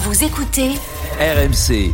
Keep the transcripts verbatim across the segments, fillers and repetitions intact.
Vous écoutez R M C.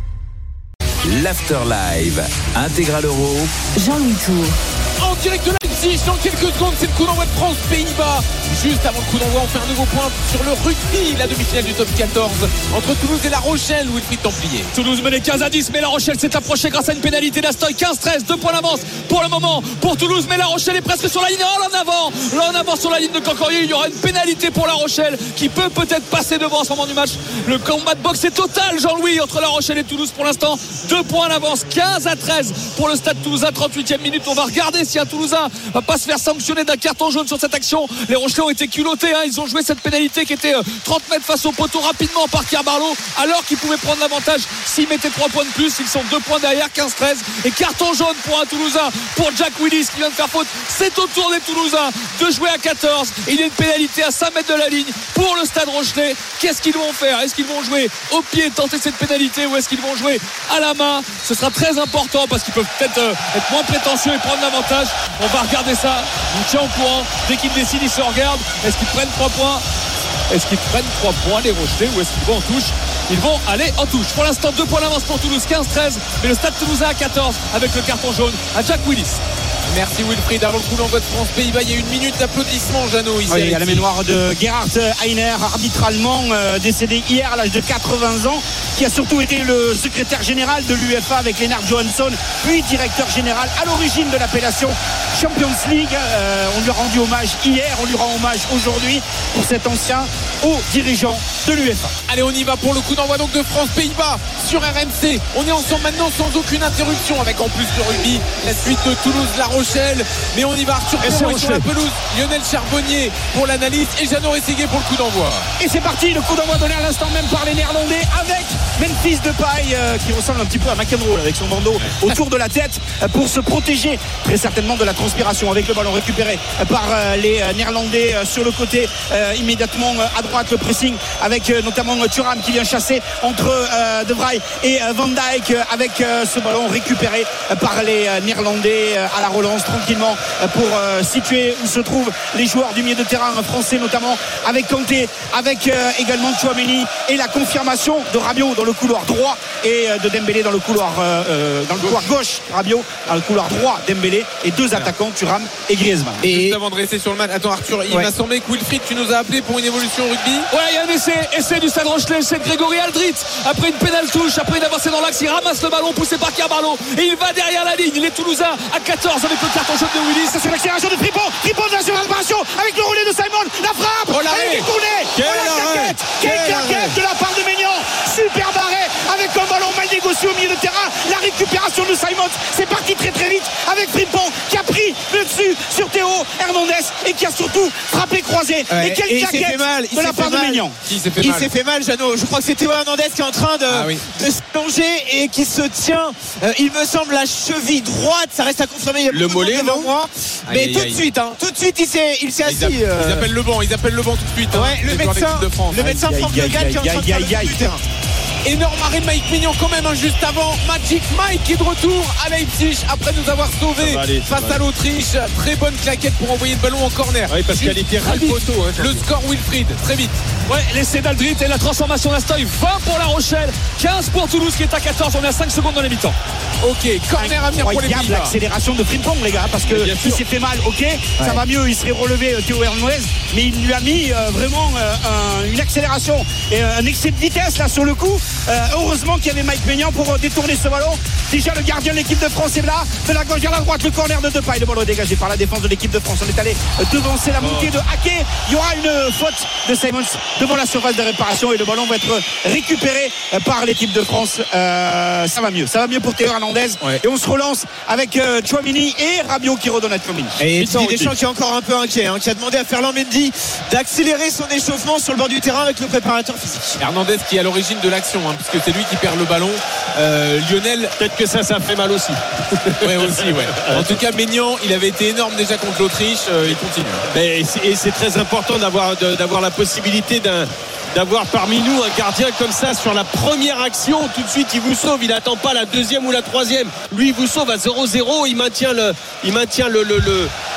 L'After Live, Intégral Euro. Jean-Louis Tour. En direct de Leipzig, dans quelques secondes, c'est le coup d'envoi de France-Pays-Bas. Juste avant le coup d'envoi, on fait un nouveau point sur le rugby, la demi-finale du top quatorze entre Toulouse et La Rochelle, Wilfried Templier. Toulouse menait quinze à dix, mais La Rochelle s'est approchée grâce à une pénalité d'Astoy. quinze treize, deux points d'avance pour le moment pour Toulouse, mais La Rochelle est presque sur la ligne. Oh, là en avant, là en avant sur la ligne de Cancorier. Il y aura une pénalité pour La Rochelle qui peut peut-être passer devant à ce moment du match. Le combat de boxe est total, Jean-Louis, entre La Rochelle et Toulouse pour l'instant. Deux points d'avance, quinze à treize pour le Stade Toulousain, trente-huitième minute. On va regarder si un Toulousain va pas se faire sanctionner d'un carton jaune sur cette action. Les Rochelais ont été culottés, hein. Ils ont joué cette pénalité qui était trente mètres face au poteau rapidement par Carbarlo, alors qu'ils pouvaient prendre l'avantage s'ils mettaient trois points de plus. Ils sont deux points derrière, quinze treize, et carton jaune pour un Toulousain, pour Jack Willis qui vient de faire faute. C'est au tour des Toulousains de jouer à quatorze. Il y a une pénalité à cinq mètres de la ligne pour le Stade Rochelais. Qu'est-ce qu'ils vont faire? Est-ce qu'ils vont jouer au pied, tenter cette pénalité, ou est-ce qu'ils vont jouer à la main? Ce sera très important parce qu'ils peuvent peut-être euh, être moins prétentieux et prendre l'avantage. On va regarder ça, je vous tiens au courant. Dès qu'ils décident, ils se regardent. Est-ce qu'ils prennent trois points? Est-ce qu'ils prennent trois points, les Rochelais, ou est-ce qu'ils vont en touche? Ils vont aller en touche. Pour l'instant, deux points d'avance pour Toulouse, quinze treize, mais le Stade Toulousain à quatorze avec le carton jaune à Jack Willis. Merci Wilfried. Avant le coup d'envoi de France-Pays-Bas, il y a une minute d'applaudissements, Jeannot. Ici oui, à la mémoire de Gerhard Heiner, arbitre allemand euh, décédé hier à l'âge de quatre-vingts ans, qui a surtout été le secrétaire général de l'U F A avec Lennart Johansson, puis directeur général à l'origine de l'appellation Champions League. Euh, on lui a rendu hommage hier, on lui rend hommage aujourd'hui pour cet ancien haut dirigeant de l'U F A. Allez, on y va pour le coup d'envoi donc de France-Pays-Bas sur R M C. On est ensemble maintenant sans aucune interruption, avec en plus le rugby la suite de Toulouse-La Rochelle. Mais on y va, Arthur Perron sur la pelouse, Lionel Charbonnier pour l'analyse et Jeannot Rességuier pour le coup d'envoi. Et c'est parti, le coup d'envoi donné à l'instant même par les Néerlandais avec Memphis Depay euh, qui ressemble un petit peu à McEnroe avec son bandeau autour de la tête euh, pour se protéger très certainement de la transpiration, avec le ballon récupéré euh, par euh, les euh, Néerlandais euh, sur le côté euh, immédiatement euh, à droite, le pressing avec euh, notamment euh, Thuram qui vient chasser entre euh, De Vrij et euh, Van Dijk euh, avec euh, ce ballon récupéré euh, par les euh, Néerlandais euh, à la relance tranquillement euh, pour euh, situer où se trouvent les joueurs du milieu de terrain français, notamment avec Kanté, avec euh, également Tchouaméni, et la confirmation de Rabiot dans le couloir droit et euh, de Dembélé dans le couloir euh, euh, dans le couloir gauche. Rabiot dans le couloir droit, Dembélé, et deux attaquants, Thuram et Griezmann. Et juste avant de rester sur le match, attends Arthur, il ouais. m'a semblé que Wilfried, tu nous as appelé pour une évolution au rugby. Ouais, il y a un essai, essai du Stade Rochelais, c'est de Grégory Aldrit. Après une pénale touche, après une avancée dans l'axe, il ramasse le ballon poussé par Carbarlo et il va derrière la ligne. Les Toulousains à quatorze avec le carton jaune de Willis. C'est sur l'accélération de Frimpong. Frimpong va sur l'opération avec le relais de Simon. La frappe, oh, elle est détournée. Quelle oh, la claquette, quelle claquette de la part de Maignan. Super barré avec un ballon mal négocié au milieu de terrain. La récupération de Simon, c'est parti très très vite avec Frimpong qui a pris le dessus sur Théo Hernandez et qui a surtout frappé croisé. Ouais, et quelle et claquette mal, de la part de Maignan. Il s'est fait il mal. s'est fait mal, Jeannot. Je crois que c'est Théo Hernandez qui est en train de, ah, oui. de se plonger et qui se tient, euh, il me semble, la cheville droite. Ça reste à confirmer. Il y a le mollet devant moi. Mais aïe, tout aïe. de suite, hein, tout de suite, il s'est, il s'est assis. Ils, appellent, euh... ils appellent le banc, ils appellent le banc tout de suite. Ouais, hein, le médecin, de France. le médecin Franck Le Gall qui est en train de faire le tour du terrain. Énorme arrêt de Mike Maignan quand même, hein, juste avant. Magic Mike qui est de retour à Leipzig après nous avoir sauvés aller, face à l'Autriche. Très bonne claquette pour envoyer le ballon en corner. Oui, parce qu'elle était ras le poteau. Hein, le score Wilfried, très vite. Ouais, l'essai d'Aldrit et la transformation d'Astoy. vingt pour La Rochelle, quinze pour Toulouse qui est à quatorze. On est à cinq secondes dans les mi-temps. Ok, corner à venir pour les Pays-Bas. L'accélération de Frimpong, les gars, parce que il s'est fait mal, ok, ouais. Ça va mieux, il serait relevé euh, Théo Hernandez, mais il lui a mis euh, vraiment euh, un, une accélération et euh, un excès de vitesse là sur le coup. Euh, heureusement qu'il y avait Mike Maignan pour euh, détourner ce ballon. Déjà le gardien de l'équipe de France est là, de la gauche vers la droite, le corner de Depay, le ballon est dégagé par la défense de l'équipe de France. On est allé euh, devancer la montée oh. de Haké. Il y aura une faute de Simons devant la surface de réparation et le ballon va être récupéré euh, par l'équipe de France. Euh, ça va mieux, ça va mieux pour Théo Hernandez. Ouais. Et on se relance avec euh, Tchouaméni et Rabiot qui redonne à Tchouaméni. Et Didier Deschamps qui est encore un peu inquiet, hein, qui a demandé à Ferland Mendy d'accélérer son échauffement sur le bord du terrain avec le préparateur physique. Hernandez qui est à l'origine de l'action, hein, puisque c'est lui qui perd le ballon. Euh, Lionel, peut-être que ça, ça fait mal aussi. Ouais, aussi, ouais. En tout cas, Maignan, il avait été énorme déjà contre l'Autriche. Euh, il continue. Mais c'est, et c'est très important d'avoir, de, d'avoir la possibilité d'un. d'avoir parmi nous un gardien comme ça sur la première action, tout de suite il vous sauve, il n'attend pas la deuxième ou la troisième, lui il vous sauve à zéro zéro, il maintient le, il maintient le, le, le,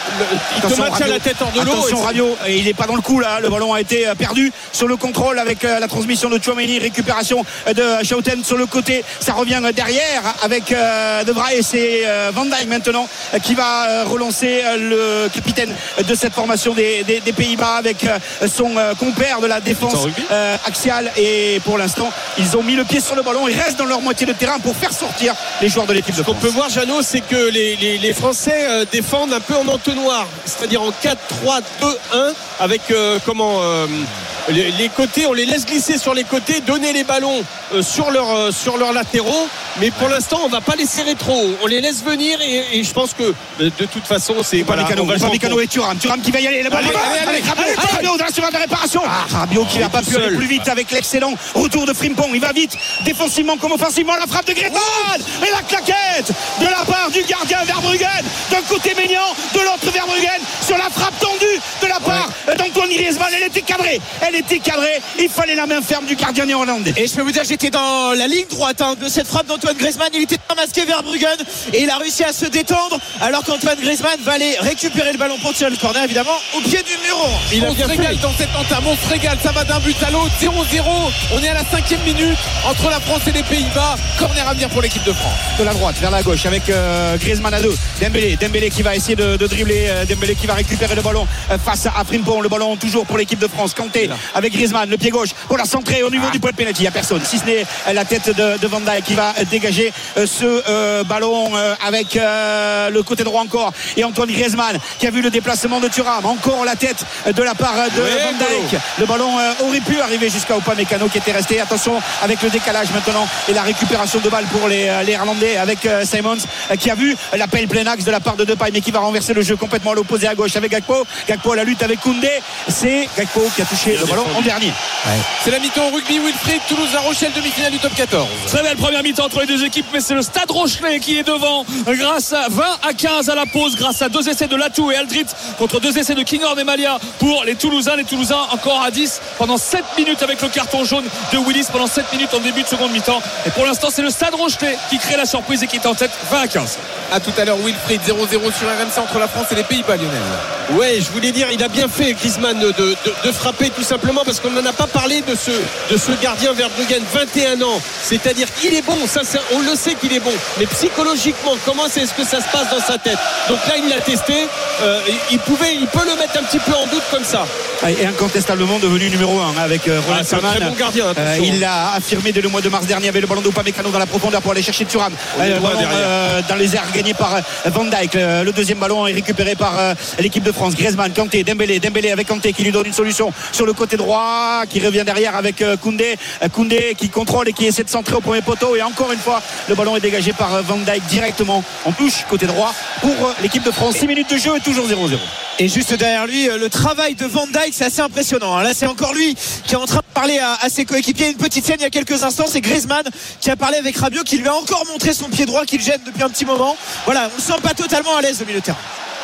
il te maintient la tête hors de l'eau. Attention Rabiot, il n'est pas dans le coup là. Le ballon a été perdu sur le contrôle avec la transmission de Tchouaméni. Récupération de Schouten sur le côté. Ça revient derrière avec De Vrij et c'est Van Dijk maintenant qui va relancer le capitaine de cette formation des, des, des Pays-Bas avec son compère de la défense euh, axiale. Et pour l'instant, ils ont mis le pied sur le ballon. Ils restent dans leur moitié de terrain pour faire sortir les joueurs de l'équipe de France. Ce qu'on peut voir, Jeannot, c'est que les, les, les Français euh, défendent un peu en entonnoir, c'est-à-dire en quatre trois deux un avec euh, comment euh, les, les côtés, on les laisse glisser sur les côtés, donner les ballons euh, sur leurs euh, sur leurs latéraux, mais pour l'instant on va pas les serrer trop haut, on les laisse venir et, et je pense que de toute façon c'est voilà, Upamecano et Thuram Thuram qui va y aller, la balle avec Rabiot dans la surface de réparation. Ah, Rabiot qui n'a pas pu aller plus vite avec l'excellent retour de Frimpong. Il va vite défensivement comme offensivement. La frappe de Griezmann et la claquette de la part du gardien Verbruggen, d'un côté Maignan, de l'autre Verbruggen sur la frappe tendue de la part ouais. d'Antoine Griezmann. Elle était cadrée, elle était cadrée. Il fallait la main ferme du gardien néerlandais. Et je peux vous dire, j'étais dans la ligne droite hein, de cette frappe d'Antoine Griezmann. Il était pas masqué Verbruggen et il a réussi à se détendre alors qu'Antoine Griezmann va aller récupérer le ballon pour tirer le corner, évidemment au pied du mur. Il on se régale dans cette entame, on se régale, ça va d'un but à l'autre. Zéro zéro, on est à la cinquième minute entre la France et les Pays-Bas. Corner à venir pour l'équipe de France. De la droite vers la gauche avec euh, Griezmann à deux. Dembélé, Dembélé qui va essayer de, de dribbler, euh, Dembélé qui va récupérer le ballon euh, face à Frimpong. Le ballon toujours pour l'équipe de France. Kanté avec Griezmann, le pied gauche pour la centrer au niveau ah. du point de pénalty. Il n'y a personne, si ce n'est euh, la tête de, de Van Dijk qui va euh, dégager euh, ce euh, ballon euh, avec euh, le côté droit encore. Et Antoine Griezmann qui a vu le déplacement de Thuram. Encore la tête de la part de ouais, Van Dijk. Le ballon euh, aurait pu arriver jusqu'à Upamecano qui était resté. Attention avec le décalage maintenant et la récupération de balle pour les, les Irlandais avec euh, Simons euh, qui a vu l'appel plein axe de la part de Depay mais qui va renverser le jeu complètement à l'opposé à gauche avec Gakpo. Gakpo à la lutte avec Koundé. C'est Gakpo qui a touché le ballon en dernier. Ouais. C'est la mi-temps au rugby. Wilfried, Toulouse-La Rochelle, demi-finale du top quatorze. Très belle première mi-temps entre les deux équipes, mais c'est le Stade Rochelais qui est devant grâce à vingt à quinze à la pause, grâce à deux essais de Latou et Aldrit contre deux essais de Kinghorn et Malia pour les Toulousains. Les Toulousains encore à dix pendant sept minutes avec le carton jaune de Willis pendant sept minutes en début de seconde mi-temps. Et pour l'instant, c'est le Stade Rochelais qui crée la surprise et qui est en tête vingt à quinze. A tout à l'heure, Wilfried, zéro zéro sur R M C entre la France et les Pays-Bas, Lionel. Ouais, je voulais dire, il a bien fait Griezmann de, de, de frapper tout simplement parce qu'on n'en a pas parlé de ce, de ce gardien Verbruggen, vingt et un ans. C'est-à-dire qu'il est bon, ça, c'est, on le sait qu'il est bon. Mais psychologiquement, comment c'est, est-ce que ça se passe dans sa tête? Donc là, il l'a testé. Euh, il, pouvait, il peut le mettre un petit peu en doute comme ça. Et incontestablement devenu numéro un avec euh, Ronald ah, c'est un très bon gardien. Euh, il l'a affirmé dès le mois de mars dernier avec le ballon d'Upamecano dans la profondeur pour aller chercher Thuram. Euh, le ballon euh, dans les airs gagné par euh, Van Dijk. Le, le deuxième ballon est récupéré par euh, l'équipe de France. Griezmann, Kanté, Dembélé, Dembélé avec Kanté qui lui donne une solution sur le côté droit, qui revient derrière avec euh, Koundé. Euh, Koundé qui contrôle et qui essaie de centrer au premier poteau. Et encore une fois, le ballon est dégagé par euh, Van Dijk directement en touche côté droit pour euh, l'équipe de France. six minutes de jeu et toujours zéro zéro. Et juste derrière lui, le travail de Van Dijk, c'est assez impressionnant. Là, c'est encore lui qui est en train de parler à, à ses coéquipiers. Une petite scène il y a quelques instants, c'est Griezmann qui a parlé avec Rabiot, qui lui a encore montré son pied droit qu'il gêne depuis un petit moment. Voilà, on ne sent pas totalement à l'aise au milieu de terrain.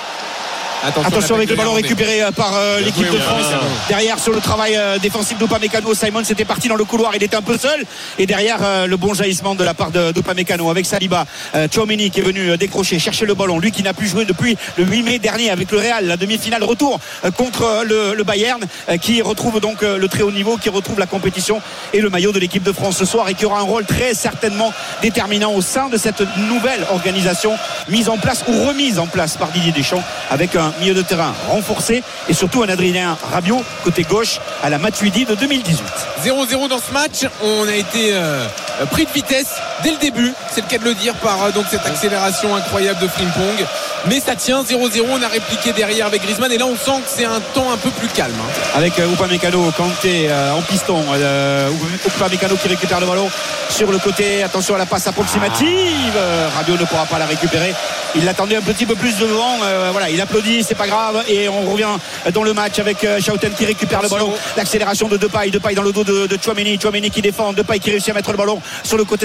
Attention, Attention avec le ballon récupéré par euh, l'équipe oui, de France. Oui, oui, oui. Derrière sur le travail euh, défensif d'Upamecano, Simon c'était parti dans le couloir, il était un peu seul. Et derrière euh, le bon jaillissement de la part de, d'Upamecano avec Saliba, euh, Tchouaméni qui est venu euh, décrocher, chercher le ballon. Lui qui n'a plus joué depuis le huit mai dernier avec le Real, la demi-finale retour euh, contre euh, le, le Bayern, euh, qui retrouve donc euh, le très haut niveau, qui retrouve la compétition et le maillot de l'équipe de France ce soir et qui aura un rôle très certainement déterminant au sein de cette nouvelle organisation mise en place ou remise en place par Didier Deschamps avec un milieu de terrain renforcé et surtout un Adrien Rabiot côté gauche à la Matuidi de deux mille dix-huit. zéro zéro dans ce match, on a été euh, pris de vitesse dès le début, c'est le cas de le dire, par euh, donc cette accélération incroyable de Frimpong, mais ça tient. Zéro zéro, on a répliqué derrière avec Griezmann et là on sent que c'est un temps un peu plus calme hein. Avec euh, Upamecano, Kanté euh, en piston, euh, Upamecano qui récupère le ballon sur le côté. Attention à la passe approximative, euh, Rabiot ne pourra pas la récupérer, il l'attendait un petit peu plus devant, euh, voilà, il applaudit, c'est pas grave. Et on revient dans le match avec Schouten qui récupère le ballon, l'accélération de Depay, Depay dans le dos de, de Tchouaméni, Tchouaméni qui défend, Depay qui réussit à mettre le ballon sur le côté droit avec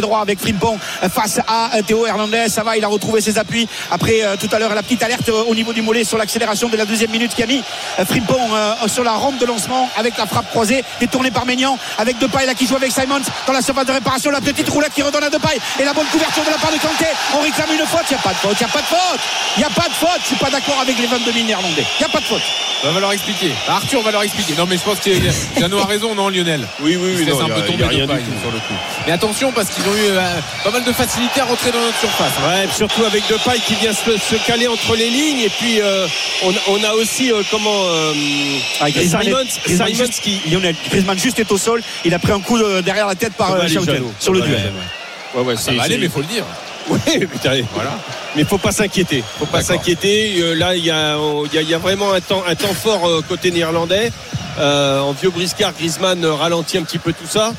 Frimpong face à Théo Hernandez. Ça va, il a retrouvé ses appuis après euh, tout à l'heure la petite alerte euh, au niveau du mollet sur l'accélération de la deuxième minute qui a mis euh, Frimpong euh, sur la rampe de lancement avec la frappe croisée détournée par Maignan avec Depay là qui joue avec Simons dans la surface de réparation, la petite roulette qui redonne à Depay et la bonne couverture de la part de Kanté. On réclame une faute, il n'y a pas de faute, il n'y a pas de faute, il n'y a pas de faute. Je suis pas d'accord avec les vingt-deux mille néerlandais, il n'y a pas de faute. On va leur expliquer. Arthur va leur expliquer. Non mais je pense que Jeannot a raison, non Lionel? Oui, oui, oui. C'est un non, peu y a, tombé y a rien Depay, du tout sur le coup. Mais attention parce qu'ils ont eu euh, pas mal de facilité à rentrer dans notre surface. Ouais, surtout avec Depay qui vient se, se caler entre les lignes et puis euh, on, on a aussi euh, comment euh, ah, Griezmann, Simons, Griezmann Simons juste, qui Lionel Griezmann juste est au sol, il a pris un coup de, derrière la tête par euh, Schouten sur le duel. Ouais, ouais, Ça va aller mais faut le dire. Ouais, putain, voilà. Mais faut pas s'inquiéter. Faut pas D'accord. s'inquiéter. Euh, là, il y a, il y a, il y a vraiment un temps, un temps fort euh, côté néerlandais. Euh, en vieux briscard, Griezmann euh, ralentit un petit peu tout ça.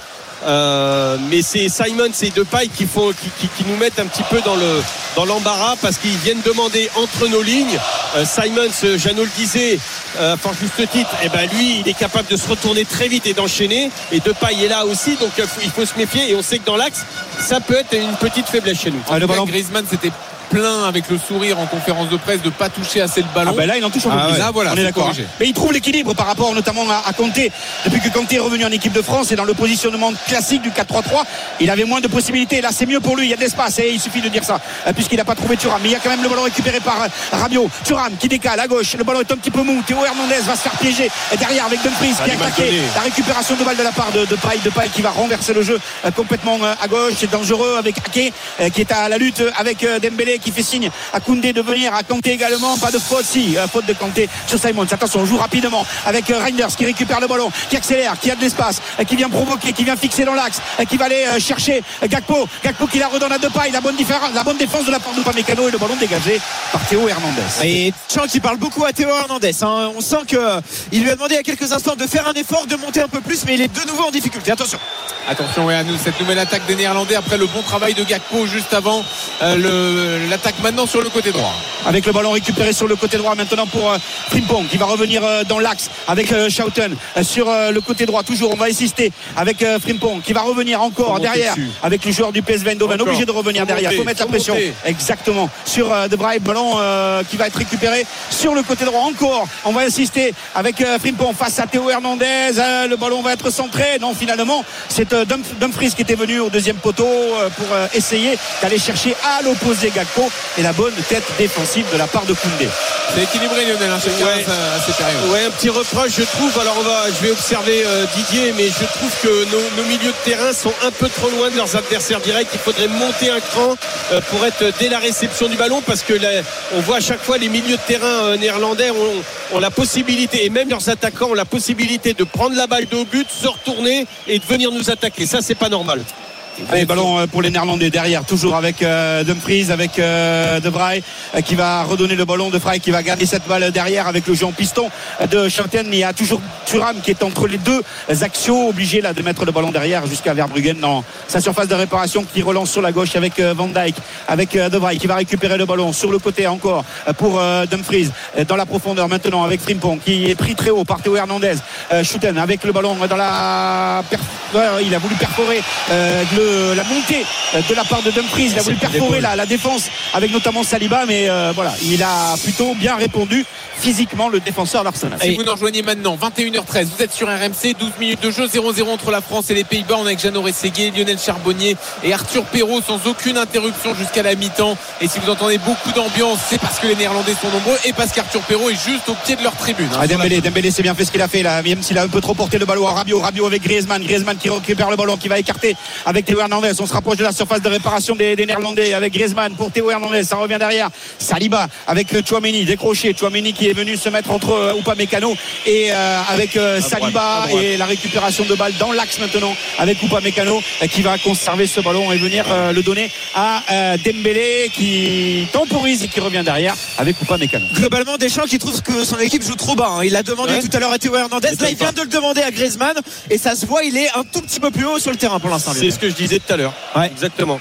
Euh, mais c'est Simons et Depay qui font, qui, qui, qui nous mettent un petit peu dans le dans l'embarras parce qu'ils viennent demander entre nos lignes. Euh, Simons, euh, Jeannot le disait, euh, par juste titre, et ben lui, il est capable de se retourner très vite et d'enchaîner. Et Depay est là aussi, donc euh, il faut se méfier. Et on sait que dans l'axe, ça peut être une petite faiblesse chez nous. Ah, le ballon Griezmann, c'était plein avec le sourire en conférence de presse de pas toucher assez le ballon. Ah ben là il en touche un peu ah plus. Ouais. Là, voilà, on est d'accord. Corrigé. Mais il trouve l'équilibre par rapport notamment à, à Kanté. Depuis que Kanté est revenu en équipe de France et dans le positionnement classique du quatre trois trois, il avait moins de possibilités. Là c'est mieux pour lui, il y a de l'espace et il suffit de dire ça puisqu'il n'a pas trouvé Thuram. Mais il y a quand même le ballon récupéré par Rabiot. Thuram qui décale à gauche, le ballon est un petit peu mou. Théo Hernandez va se faire piéger derrière avec Dumfries qui a attaqué. La récupération de balle de la part de, de Depay, Depay qui va renverser le jeu complètement à gauche. C'est dangereux avec Ake qui est à la lutte avec Dembélé qui fait signe à Koundé de venir, à Kanté également, pas de faute, si euh, faute de Kanté sur Simons. Attention, on joue rapidement avec euh, Reinders qui récupère le ballon, qui accélère, qui a de l'espace, euh, qui vient provoquer, qui vient fixer dans l'axe, euh, qui va aller euh, chercher euh, Gakpo, Gakpo qui la redonne à Depay, la bonne différence, la bonne défense de la part d'Upamecano et le ballon dégagé par Théo Hernandez. Et Chan qui parle beaucoup à Théo Hernandez, hein. On sent que euh, il lui a demandé il y a quelques instants de faire un effort, de monter un peu plus, mais il est de nouveau en difficulté. Attention. Attention ouais, à nous, cette nouvelle attaque des Néerlandais après le bon travail de Gakpo juste avant euh, le, l'attaque maintenant sur le côté droit. Avec le ballon récupéré sur le côté droit maintenant pour euh, Frimpong qui va revenir euh, dans l'axe avec euh, Schouten euh, sur euh, le côté droit. Toujours on va insister avec euh, Frimpong qui va revenir encore derrière dessus. Avec le joueur du P S V Eindhoven obligé de revenir faut derrière. Il faut mettre la pression monter. Exactement sur euh, De Vrij. Ballon euh, qui va être récupéré sur le côté droit encore. On va insister avec euh, Frimpong face à Théo Hernandez. Euh, le ballon va être centré. Non, finalement c'est euh, Dumfries qui était venu au deuxième poteau euh, pour euh, essayer d'aller chercher à l'opposé Gakpo et la bonne tête défensive de la part de Koundé. C'est équilibré Lionel, hein, chacun ouais. à, à ces périodes. Ouais, un petit reproche je trouve. Alors on va, je vais observer euh, Didier, mais je trouve que nos, nos milieux de terrain sont un peu trop loin de leurs adversaires directs. Il faudrait monter un cran euh, pour être dès la réception du ballon parce que là, on voit à chaque fois les milieux de terrain euh, néerlandais ont, ont la possibilité et même leurs attaquants ont la possibilité de prendre la balle de haut but, se retourner et de venir nous attaquer. Ça c'est pas normal. Allez, ballon pour les Néerlandais derrière, toujours avec euh, Dumfries, avec euh, De Vrij euh, qui va redonner le ballon. De Vrij qui va garder cette balle derrière avec le jeu en piston de Schouten. Il y a toujours Thuram qui est entre les deux axiaux, obligé là de mettre le ballon derrière jusqu'à Verbruggen dans sa surface de réparation, qui relance sur la gauche avec euh, Van Dijk, avec euh, De Vrij qui va récupérer le ballon sur le côté encore euh, pour euh, Dumfries euh, dans la profondeur maintenant avec Frimpong qui est pris très haut par Théo Hernandez. euh, Schouten avec le ballon dans la perf... il a voulu perforer euh, le la montée de la part de Dumfries. Il a voulu perforer la, la défense avec notamment Saliba, mais euh, voilà, il a plutôt bien répondu physiquement le défenseur d'Arsenal. Si vous nous rejoignez maintenant, vingt et une heures treize, vous êtes sur R M C, douze minutes de jeu, zéro zéro entre la France et les Pays-Bas. On est avec Jeannot Rességuier, Lionel Charbonnier et Arthur Perrault sans aucune interruption jusqu'à la mi-temps. Et si vous entendez beaucoup d'ambiance, c'est parce que les Néerlandais sont nombreux et parce qu'Arthur Perrault est juste au pied de leur tribune. Hein, ah, Dembélé, Dembélé c'est bien fait ce qu'il a fait là, même s'il a un peu trop porté le ballon à Rabiot. Rabiot avec Griezmann, Griezmann qui récupère le ballon, qui va écarter avec Théo Hernandez. On se rapproche de la surface de réparation des, des Néerlandais avec Griezmann pour Théo Hernandez. Ça revient derrière. Saliba avec Tchouaméni décroché. Tchouaméni qui est venu se mettre entre euh, Upamecano et euh, avec euh, Saliba et la récupération de balle dans l'axe maintenant avec Upamecano euh, qui va conserver ce ballon et venir euh, le donner à euh, Dembélé qui temporise et qui revient derrière avec Upamecano. Globalement, Deschamps qui trouve que son équipe joue trop bas, hein. Il l'a demandé ouais. tout à l'heure à Théo Hernandez. Là, il vient de le demander à Griezmann et ça se voit, il est un tout petit peu plus haut sur le terrain pour l'instant. C'est ce que je disais tout à l'heure. Ouais. Exactement.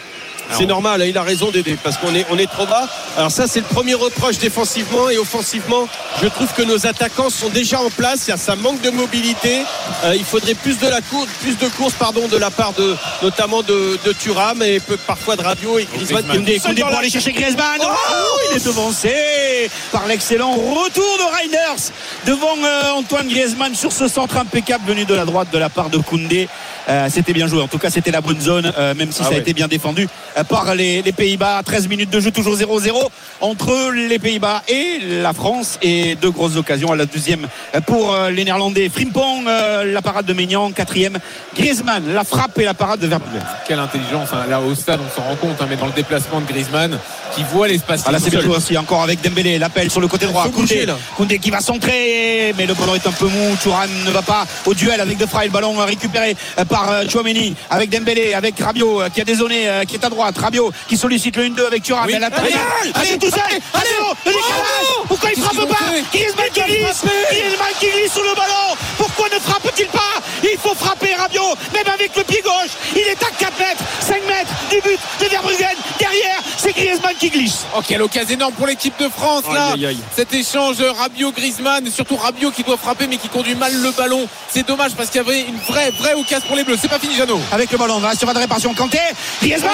c'est Alors, normal, il a raison d'aider parce qu'on est, on est trop bas. Alors ça c'est le premier reproche défensivement, et offensivement je trouve que nos attaquants sont déjà en place. Ça manque de mobilité, euh, il faudrait plus de la course, plus de course pardon de la part de notamment de, de Thuram et peu, parfois de Rabiot et Griezmann. Koundé, Koundé pour aller chercher Griezmann. Oh, oh, il est devancé par l'excellent retour de Reinders devant euh, Antoine Griezmann sur ce centre impeccable venu de la droite de la part de Koundé. Euh, c'était bien joué, en tout cas c'était la bonne zone, euh, même si ah ça ouais. a été bien défendu euh, par les, les Pays-Bas. Treize minutes de jeu, toujours zéro zéro entre les Pays-Bas et la France, et deux grosses occasions à la deuxième pour euh, les Néerlandais. Frimpong, euh, la parade de Maignan, quatrième Griezmann, la frappe et la parade de Vermeulen. Quelle intelligence, hein. Là au stade on s'en rend compte, hein, mais dans le déplacement de Griezmann qui voit l'espace. Ah là c'est bien joué aussi, encore avec Dembélé, l'appel sur le côté droit, Koundé, Koundé qui va centrer, mais le ballon est un peu mou. Thuram ne va pas au duel avec De Vrij, le ballon récupéré par Tchouaméni avec Dembélé, avec Rabiot qui a dézonné, qui est à droite, Rabiot qui sollicite le un deux avec Thuram. Oui. Elle allez, allez, allez, tout seul, allez, le décalage. Pourquoi il frappe pas? Griezmann qui glisse, Griezmann qui glisse sur le ballon. Pourquoi ne frappe-t-il pas? Il faut frapper Rabiot, même avec le pied gauche. Il est à quatre mètres, cinq mètres du but de Verbruggen. Derrière, c'est Griezmann qui glisse. Oh, quelle occasion énorme pour l'équipe de France là. Aïe, aïe, aïe. Cet échange Rabiot-Griezmann, surtout Rabiot qui doit frapper mais qui conduit mal le ballon. C'est dommage parce qu'il y avait une vraie, vraie occasion pour les Bleus. C'est pas fini, Jeannot. Avec le ballon, on va sur la réparation. Kanté, Griezmann,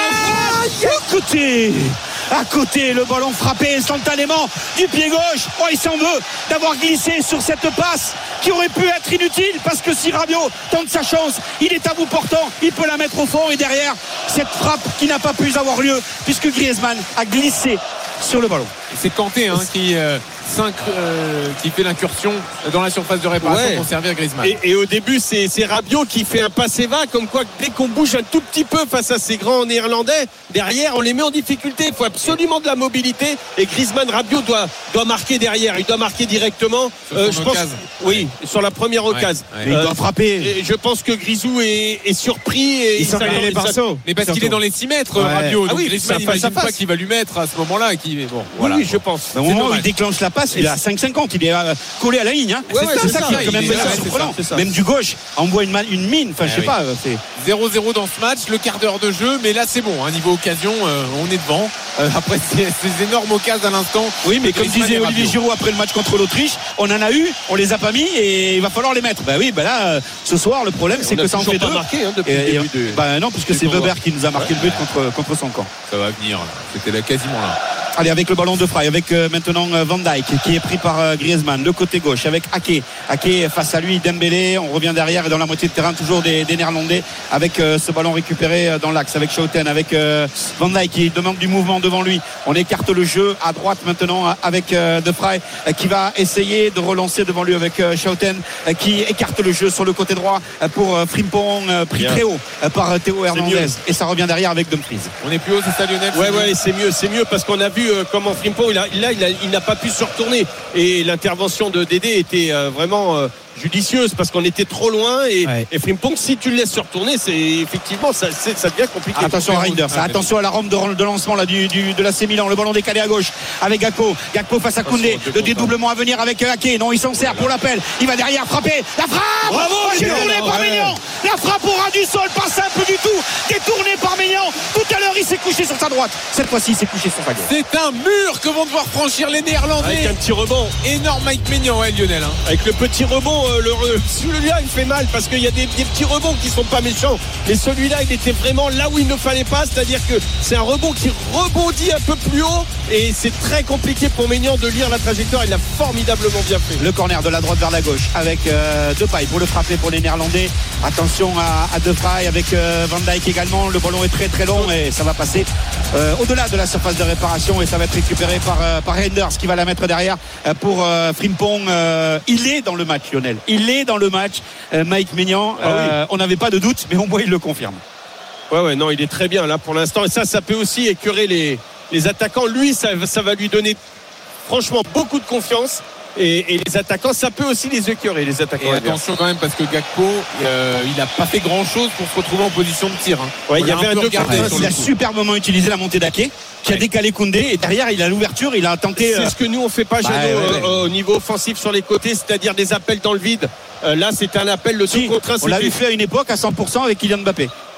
à côté, à côté, le ballon frappé instantanément du pied gauche. Oh, il s'en veut d'avoir glissé sur cette passe qui aurait pu être inutile, parce que si Rabiot tente sa chance, il est à bout portant, il peut la mettre au fond, et derrière cette frappe qui n'a pas pu avoir lieu puisque Griezmann a glissé sur le ballon. C'est Kanté hein, qui euh, cinq, euh, qui fait l'incursion dans la surface de réparation ouais. pour servir Griezmann. Et, et au début, c'est, c'est Rabiot qui fait un passé va, comme quoi dès qu'on bouge un tout petit peu face à ces grands Néerlandais, derrière, on les met en difficulté. Il faut absolument de la mobilité. Et Griezmann, Rabiot doit, doit marquer derrière. Il doit marquer directement. Euh, je pense, oui, sur la première occasion. Ouais, ouais. Euh, il doit frapper. Et je pense que Grisou est, est surpris. Et il s'en met les pinceaux. Mais parce qu'il est dans les six mètres, ouais. Rabiot. Donc ah oui, Griezmann n'imagine pas qu'il va lui mettre à ce moment-là. Qui, bon, voilà. Oui, je pense. Au moment où il déclenche la passe, il est à cinq cinquante, il est collé à la ligne. Hein. Ouais, c'est, ouais, ça, ça qui est quand même surprenant. Même du gauche, envoie une, une mine. Enfin, je sais pas. C'est zéro zéro dans ce match, le quart d'heure de jeu, mais là c'est bon. Hein, niveau occasion, euh, on est devant. Euh, après ces, ces énormes occasions à l'instant. Oui, mais comme disait Olivier Giroud après le match contre l'Autriche, on en a eu, on les a pas mis et il va falloir les mettre. Bah oui, bah là, euh, ce soir, le problème, c'est que ça en fait deux. Marqué, hein, depuis et, le début et, bah non, puisque c'est Weber qui nous a marqué ouais, le but contre, contre son camp. Ça va venir. C'était là, quasiment là. Allez, avec le ballon de Vrij, avec euh, maintenant euh, Van Dijk qui est pris par euh, Griezmann, le côté gauche avec Ake. Ake face à lui, Dembélé, on revient derrière et dans la moitié de terrain toujours des, des Néerlandais avec euh, ce ballon récupéré euh, dans l'axe avec Schouten, avec euh, Van Dijk qui demande du mouvement devant lui. On écarte le jeu à droite maintenant avec euh, De Vrij euh, qui va essayer de relancer devant lui avec euh, Schouten euh, qui écarte le jeu sur le côté droit euh, pour euh, Frimpong euh, pris Bien. très haut euh, par euh, Théo Hernandez, et ça revient derrière avec Dumfries. On est plus haut, c'est ça Lionel? Ouais, ouais, c'est mieux, c'est mieux parce qu'on a vu euh, comment Frimpong il a, là il, a, il n'a pas pu se retourner et l'intervention de Dédé était euh, vraiment euh, judicieuse parce qu'on était trop loin et, ouais. et Frimpong, si tu le laisses se retourner, c'est effectivement ça, c'est, ça devient compliqué. Attention à Reinders, ah, attention à la rampe de, de lancement là, du, du, de l'A C Milan, le ballon décalé à gauche avec Gakpo, Gakpo face à Koundé, le dédoublement à venir avec Ake, non il s'en sert pour l'appel, il va derrière frapper, la frappe, bravo, détournée par Maignan, la frappe au ras du sol, pas simple du tout, détournée par Maignan, tout à l'heure il s'est couché sur sa droite, cette fois-ci il s'est couché sur sa gauche. C'est un mur que vont devoir franchir les Néerlandais avec un petit rebond énorme. Mike Maignan, ouais, Lionel hein. Avec le petit rebond, euh, le, celui-là il fait mal parce qu'il y a des, des petits rebonds qui sont pas méchants, mais celui-là il était vraiment là où il ne fallait pas, c'est-à-dire que c'est un rebond qui rebondit un peu plus haut et c'est très compliqué pour Maignan de lire la trajectoire. Il l'a formidablement bien fait. Le corner de la droite vers la gauche avec euh, Depay pour le frapper pour les Néerlandais. Attention à, à Depay avec euh, Van Dijk également, le ballon est très très long et ça va passer euh, au-delà de la surface de réparation et ça va être récupéré par, euh, par Reinders qui va la mettre derrière euh, pour euh, Frimpong. Euh, il est dans le match, Lionel, il est dans le match, euh, Mike Maignan. euh, ah oui. On n'avait pas de doute, mais au moins il le confirme. Ouais ouais, non, il est très bien là pour l'instant et ça ça peut aussi écœurer les, les attaquants. Lui ça, ça va lui donner franchement beaucoup de confiance. Et, et les attaquants, ça peut aussi les écœurer, les attaquants. Et attention quand même parce que Gakpo, euh, il n'a pas fait grand chose pour se retrouver en position de tir. Hein. Ouais, il y avait un, un deux Il a superbement utilisé la montée d'Ake qui ouais. a décalé Koundé et derrière il a l'ouverture, il a tenté. C'est euh... ce que nous on fait pas, Jeannot, bah, ouais, ouais. Euh, au niveau offensif sur les côtés, c'est-à-dire des appels dans le vide. Euh, là, c'était un appel le si, deux contre un. On l'a vu fait à une époque à cent pour cent avec Kylian Mbappé.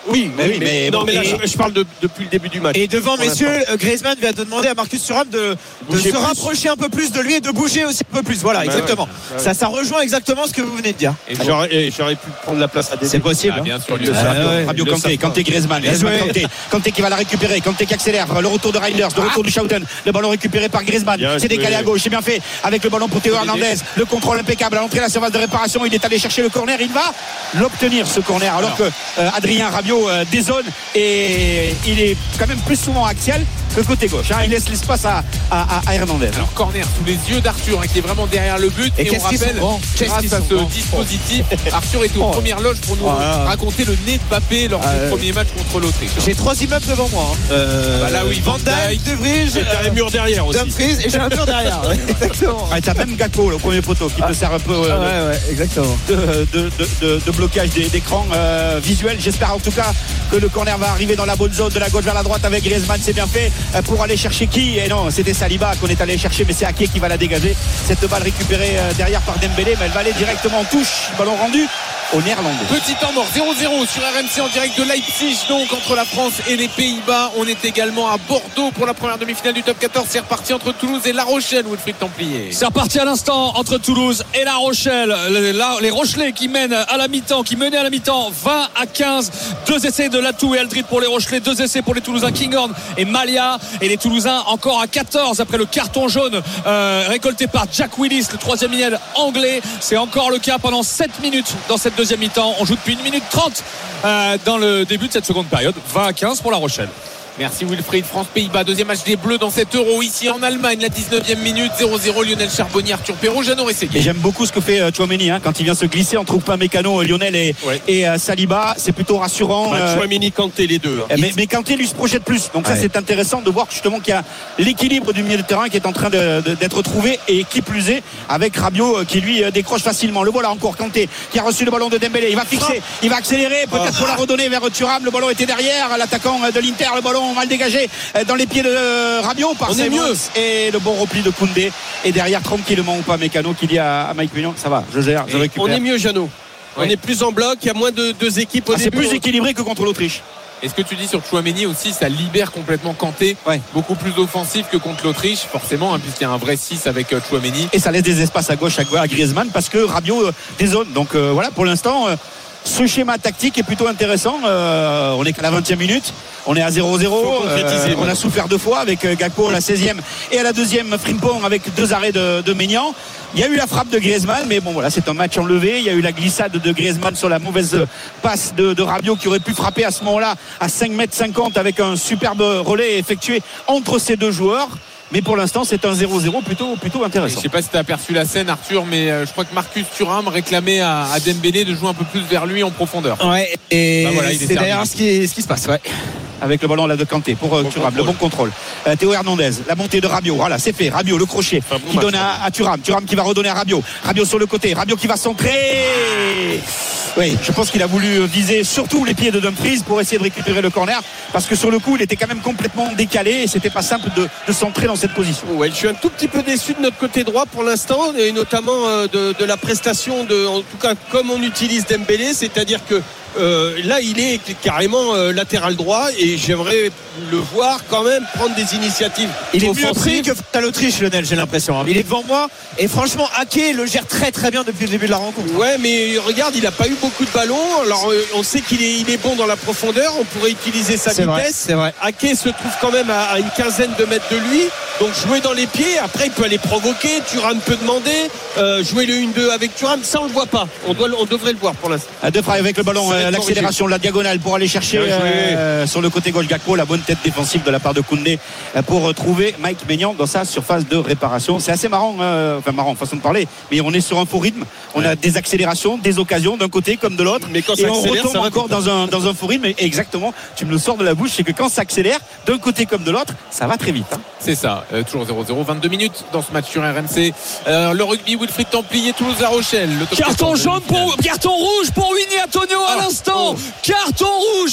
Oui, mais, oui, mais, mais non, bon, mais là, et, je, je parle de, depuis le début du match. Et devant, messieurs, Griezmann vient de demander à Marcus Thuram de, de Bouger se plus. rapprocher un peu plus de lui et de bouger aussi un peu plus. Voilà, Bah exactement. ouais, bah ouais. Ça, ça rejoint exactement ce que vous venez de dire. Et j'aurais, et j'aurais pu prendre la place à Dembélé. C'est possible. Ah, hein. bien sûr, lui, de le ça, savent. ouais. Fabio Ils le Kanté, savent Kanté Griezmann, Bien Griezmann joué. Kanté, Kanté qui va la récupérer, Kanté qui accélère, le retour de Reinders, le retour du Schouten, le ballon récupéré par Griezmann, Bien c'est joué. décalé à gauche, c'est bien fait avec le ballon pour Théo Hernandez, le contrôle impeccable à l'entrée de la surface de réparation, il est allé chercher le corner, il va l'obtenir ce corner alors que euh, Adrien Rabiot euh, dézone et il est quand même plus souvent axial que côté gauche, hein. Il laisse l'espace à, à, à Hernandez. Alors corner sous les yeux d'Arthur hein, qui est vraiment derrière le but Et et, on qu'est-ce qu'ils rappelle sont grands. Qu'est-ce grâce qu'ils à sont ce grands. dispositif Arthur était aux premières loges pour nous Ah. raconter le nez de Mbappé lors Ah, du ouais. premier match contre l'Autriche. J'ai trois immeubles devant moi. hein. Euh, Bah là, oui, Van Van Dijk, Dijk, De Vrij, Et t'as les murs derrière aussi. Dumfries et j'ai un mur derrière. Ouais, exactement. Ah, t'as même Gakpo là, au premier poteau qui peut servir un peu euh, Ah ouais, ouais, exactement. de, de, de, de, de blocage des- d'écran euh, visuel. J'espère en tout cas que le corner va arriver dans la bonne zone de la gauche vers la droite avec Griezmann. C'est bien fait euh, pour aller chercher qui? Et non, c'était Saliba qu'on est allé chercher, mais c'est Ake qui va la dégager. Cette balle récupérée euh, derrière par Dembélé, mais elle va aller directement en touche. Ballon rendu au Néerlandais. Petit temps mort, zéro zéro sur R M C en direct de Leipzig, donc entre la France et les Pays-Bas. On est également à Bordeaux pour la première demi-finale du top quatorze. C'est reparti entre Toulouse et La Rochelle, Wilfried Templier. C'est reparti à l'instant entre Toulouse et La Rochelle. Les, la- les Rochelais qui mènent à la mi-temps, qui menaient à la mi-temps vingt à quinze. Deux essais de Latou et Aldrit pour les Rochelais, deux essais pour les Toulousains Kinghorn et Malia. Et les Toulousains encore à quatorze après le carton jaune euh, récolté par Jack Willis, le troisième ligne anglais. C'est encore le cas pendant sept minutes dans cette deuxième mi-temps. On joue depuis une minute trente euh, dans le début de cette seconde période. vingt à quinze pour La Rochelle. Merci Wilfried. France-Pays-Bas, deuxième match des Bleus dans cet Euro ici en Allemagne, la dix-neuvième minute, zéro zéro. Lionel Charbonnier, Arthur Perrault, Jeannot Et Rességuier. j'aime beaucoup ce que fait euh, Tchouaméni hein, quand il vient se glisser entre Upamecano, Lionel et, Ouais. et euh, Saliba. C'est plutôt rassurant. Bah, euh, Tchouaméni, Kanté, les deux. hein. Mais, mais Kanté lui se projette plus, donc ça Ouais. c'est intéressant de voir justement qu'il y a l'équilibre du milieu de terrain qui est en train de- de- d'être trouvé, et qui plus est avec Rabiot euh, qui lui euh, décroche facilement. Le voilà encore Kanté qui a reçu le ballon de Dembélé, il va fixer, il va accélérer peut-être pour la redonner vers Thuram. Le ballon était derrière l'attaquant de l'Inter, le ballon mal dégagé euh, dans les pieds de euh, Rabiot par On est Simons. mieux. Et le bon repli de Koundé, et derrière tranquillement ou pas Mécano qui dit à, à Mike Mignon, ça va, je gère, je Et récupère. on est mieux, Jeannot. On Ouais. est plus en bloc, il y a moins de deux équipes au Ah, c'est début. plus équilibré que contre l'Autriche. Et ce que tu dis sur Chouameni aussi, ça libère complètement Kanté, Ouais. beaucoup plus offensif que contre l'Autriche, forcément, hein, puisqu'il y a un vrai six avec euh, Chouameni. Et ça laisse des espaces à gauche à Griezmann parce que Rabiot euh, dézone. Donc euh, voilà, pour l'instant, euh, ce schéma tactique est plutôt intéressant. Euh, on est qu'à la vingtième minute, on est à zéro zéro. Faut concrétiser, Euh, on a maintenant. souffert deux fois avec euh, Gakpo à la seizième et à la deuxième Frimpong avec deux arrêts de, de Maignan. Il y a eu la frappe de Griezmann, mais bon voilà, c'est un match enlevé. Il y a eu la glissade de Griezmann sur la mauvaise passe de, de Rabiot qui aurait pu frapper à ce moment-là à cinq mètres cinquante avec un superbe relais effectué entre ces deux joueurs. Mais pour l'instant, c'est un zéro zéro plutôt, plutôt Je intéressant. sais pas si tu as aperçu la scène, Arthur, mais euh, je crois que Marcus Thuram réclamait à, à Dembélé de jouer un peu plus vers lui en profondeur. Ouais, et Bah voilà, il est c'est servi. d'ailleurs ce qui, ce qui se passe. Ouais. Avec le ballon là de Kanté pour euh, Bon Thuram, le contrôle. bon contrôle. Euh, Théo Hernandez, la montée de Rabiot, voilà, c'est fait. Rabiot, le crochet Enfin, bon qui match. donne à, à Thuram. Thuram qui va redonner à Rabiot. Rabiot sur le côté, Rabiot qui va centrer. Oui, je pense qu'il a voulu viser surtout les pieds de Dumfries pour essayer de récupérer le corner, parce que sur le coup, il était quand même complètement décalé et c'était pas simple de, de centrer dans cette position. Ouais, je suis un tout petit peu déçu de notre côté droit pour l'instant, et notamment euh, de, de la prestation de, en tout cas comme on utilise Dembélé, c'est-à-dire que euh, là il est carrément euh, latéral droit, et j'aimerais le voir quand même prendre des initiatives Il est mieux pris offensives. que face à l'Autriche, Lionel, j'ai l'impression. hein. Il est devant moi et franchement, Ake le gère très très bien depuis le début de la rencontre. Ouais, mais regarde, il n'a pas eu beaucoup de ballons. Alors euh, on sait qu'il est, il est bon dans la profondeur, on pourrait utiliser sa C'est vrai, vitesse. c'est vrai. Ake se trouve quand même à, à une quinzaine de mètres de lui, donc jouer dans les pieds, après il peut aller provoquer, Thuram peut demander, euh, jouer le un deux avec Thuram, ça on le voit pas, on, doit, on devrait le voir pour l'instant. À deux frères avec le ballon, Ça va euh, être l'accélération, la diagonale pour aller chercher Bien joué. euh, sur le côté gauche Gakpo, la bonne tête défensive de la part de Koundé euh, pour euh, trouver Mike Maignan dans sa surface de réparation. C'est assez marrant, euh, enfin marrant façon de parler, mais on est sur un faux rythme. On a des accélérations, des occasions d'un côté comme de l'autre, Mais quand et ça on accélère, retombe ça va encore dans un, dans un faux rythme. Et exactement, tu me le sors de la bouche, c'est que quand ça accélère d'un côté comme de l'autre, ça va très vite. hein. C'est ça, euh, toujours zéro zéro, vingt-deux minutes dans ce match sur R M C. Euh, le rugby, Wilfried Templier, Toulouse-La Rochelle. Le top Carton quatorze jaune pour, carton rouge pour Winnie Antonio à Ah, l'instant. oh. Carton rouge sur un,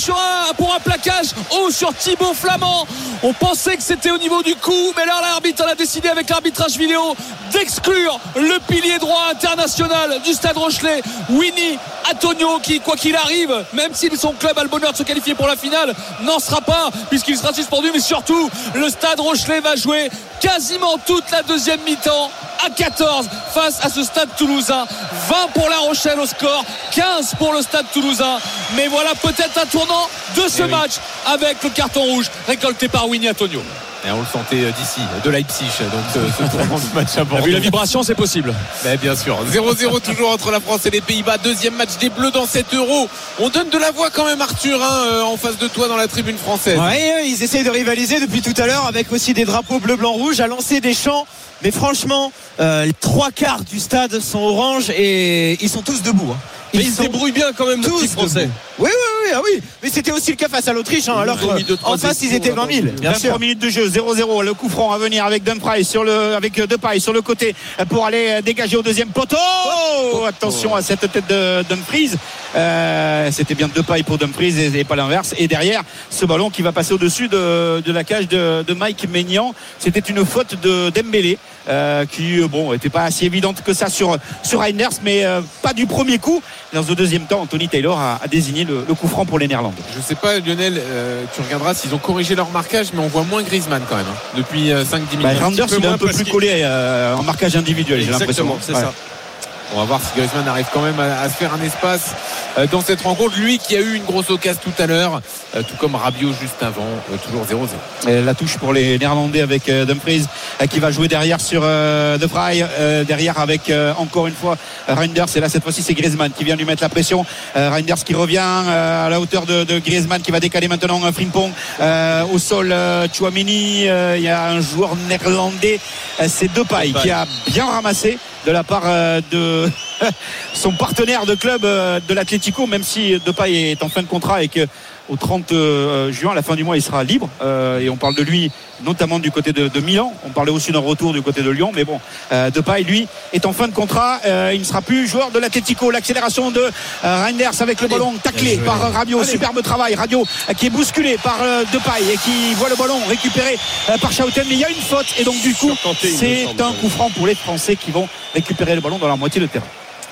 un, pour un plaquage haut sur Thibaut Flamand. On pensait que c'était au niveau du cou, mais là l'arbitre a décidé avec l'arbitrage vidéo d'exclure le pilier droit international du Stade Rochelais, Winnie Antonio, qui quoi qu'il arrive, même si son club a le bonheur de se qualifier pour la finale, n'en sera pas puisqu'il sera suspendu. Mais surtout, le Stade Rochelais va jouer quasiment toute la deuxième mi-temps à quatorze face à ce Stade Toulousain. vingt pour La Rochelle au score, quinze pour le Stade Toulousain. Mais voilà peut-être un tournant de ce oui. match avec le carton rouge récolté par Winnie Antonio. Et on le sentait d'ici, de Leipzig, donc ce, ce tournant du match à Bordeaux. Vu la vibration, c'est possible. Mais bien sûr, zéro zéro toujours entre la France et les Pays-Bas. Deuxième match des Bleus dans cet Euro. On donne de la voix quand même, Arthur, hein, en face de toi dans la tribune française. Ouais, ils essayent de rivaliser depuis tout à l'heure avec aussi des drapeaux bleu, blanc, rouge, à lancer des chants. Mais franchement, euh, les trois quarts du stade sont orange et ils sont tous debout. Hein. Ils, ils se débrouillent bien quand même, nos petits Français. Debout. Oui, oui, oui, ah oui. Mais c'était aussi le cas face à l'Autriche, hein, alors qu'en face, ils étaient vingt mille. Bien sûr. vingt-trois minutes de jeu, zéro zéro. Le coup franc à venir avec Dumfries sur le, avec Depay sur le côté pour aller dégager au deuxième poteau. Oh, attention à cette tête de Dumfries. Euh, c'était bien Depay pour Dumfries et, et pas l'inverse. Et derrière, ce ballon qui va passer au-dessus de, de la cage de, de Mike Maignan. C'était une faute de Dembélé. Euh, qui bon était pas si évidente que ça sur sur Reinders, mais euh, pas du premier coup. Dans le deuxième temps, Anthony Taylor a, a désigné le, le coup franc pour les Néerlandais. Je sais pas, Lionel, euh, tu regarderas s'ils ont corrigé leur marquage, mais on voit moins Griezmann quand même hein, depuis euh, cinq dix minutes. Bah, Reinders il est un peu plus collé euh, en marquage individuel. J'ai l'impression. C'est ouais. ça. On va voir si Griezmann arrive quand même à, à se faire un espace euh, dans cette rencontre. Lui qui a eu une grosse occasion tout à l'heure, euh, tout comme Rabiot juste avant, euh, toujours zéro zéro. Et la touche pour les Néerlandais avec euh, Dumfries euh, qui va jouer derrière sur euh, De Vrij, euh, derrière avec euh, encore une fois Reinders. Et là cette fois-ci c'est Griezmann qui vient lui mettre la pression. euh, Reinders qui revient euh, à la hauteur de, de Griezmann, qui va décaler maintenant euh, Frimpong euh, au sol. euh, Tchouaméni, euh, il y a un joueur néerlandais, euh, c'est Depay qui a bien ramassé de la part euh, de son partenaire de club euh, de l'Atlético, même si Depay est en fin de contrat et que au trente juin, à la fin du mois, il sera libre. Euh, et on parle de lui notamment du côté de, de Milan. On parlait aussi d'un retour du côté de Lyon. Mais bon, euh, Depay, lui, est en fin de contrat. Euh, il ne sera plus joueur de l'Atlético. L'accélération de euh, Reinders avec Allez, le ballon taclé par euh, Rabiot. Allez. Superbe travail. Rabiot euh, qui est bousculé par euh, Depay et qui voit le ballon récupéré euh, par Schouten. Mais il y a une faute. Et donc du coup, c'est un coup franc pour les Français qui vont récupérer le ballon dans leur moitié de terrain.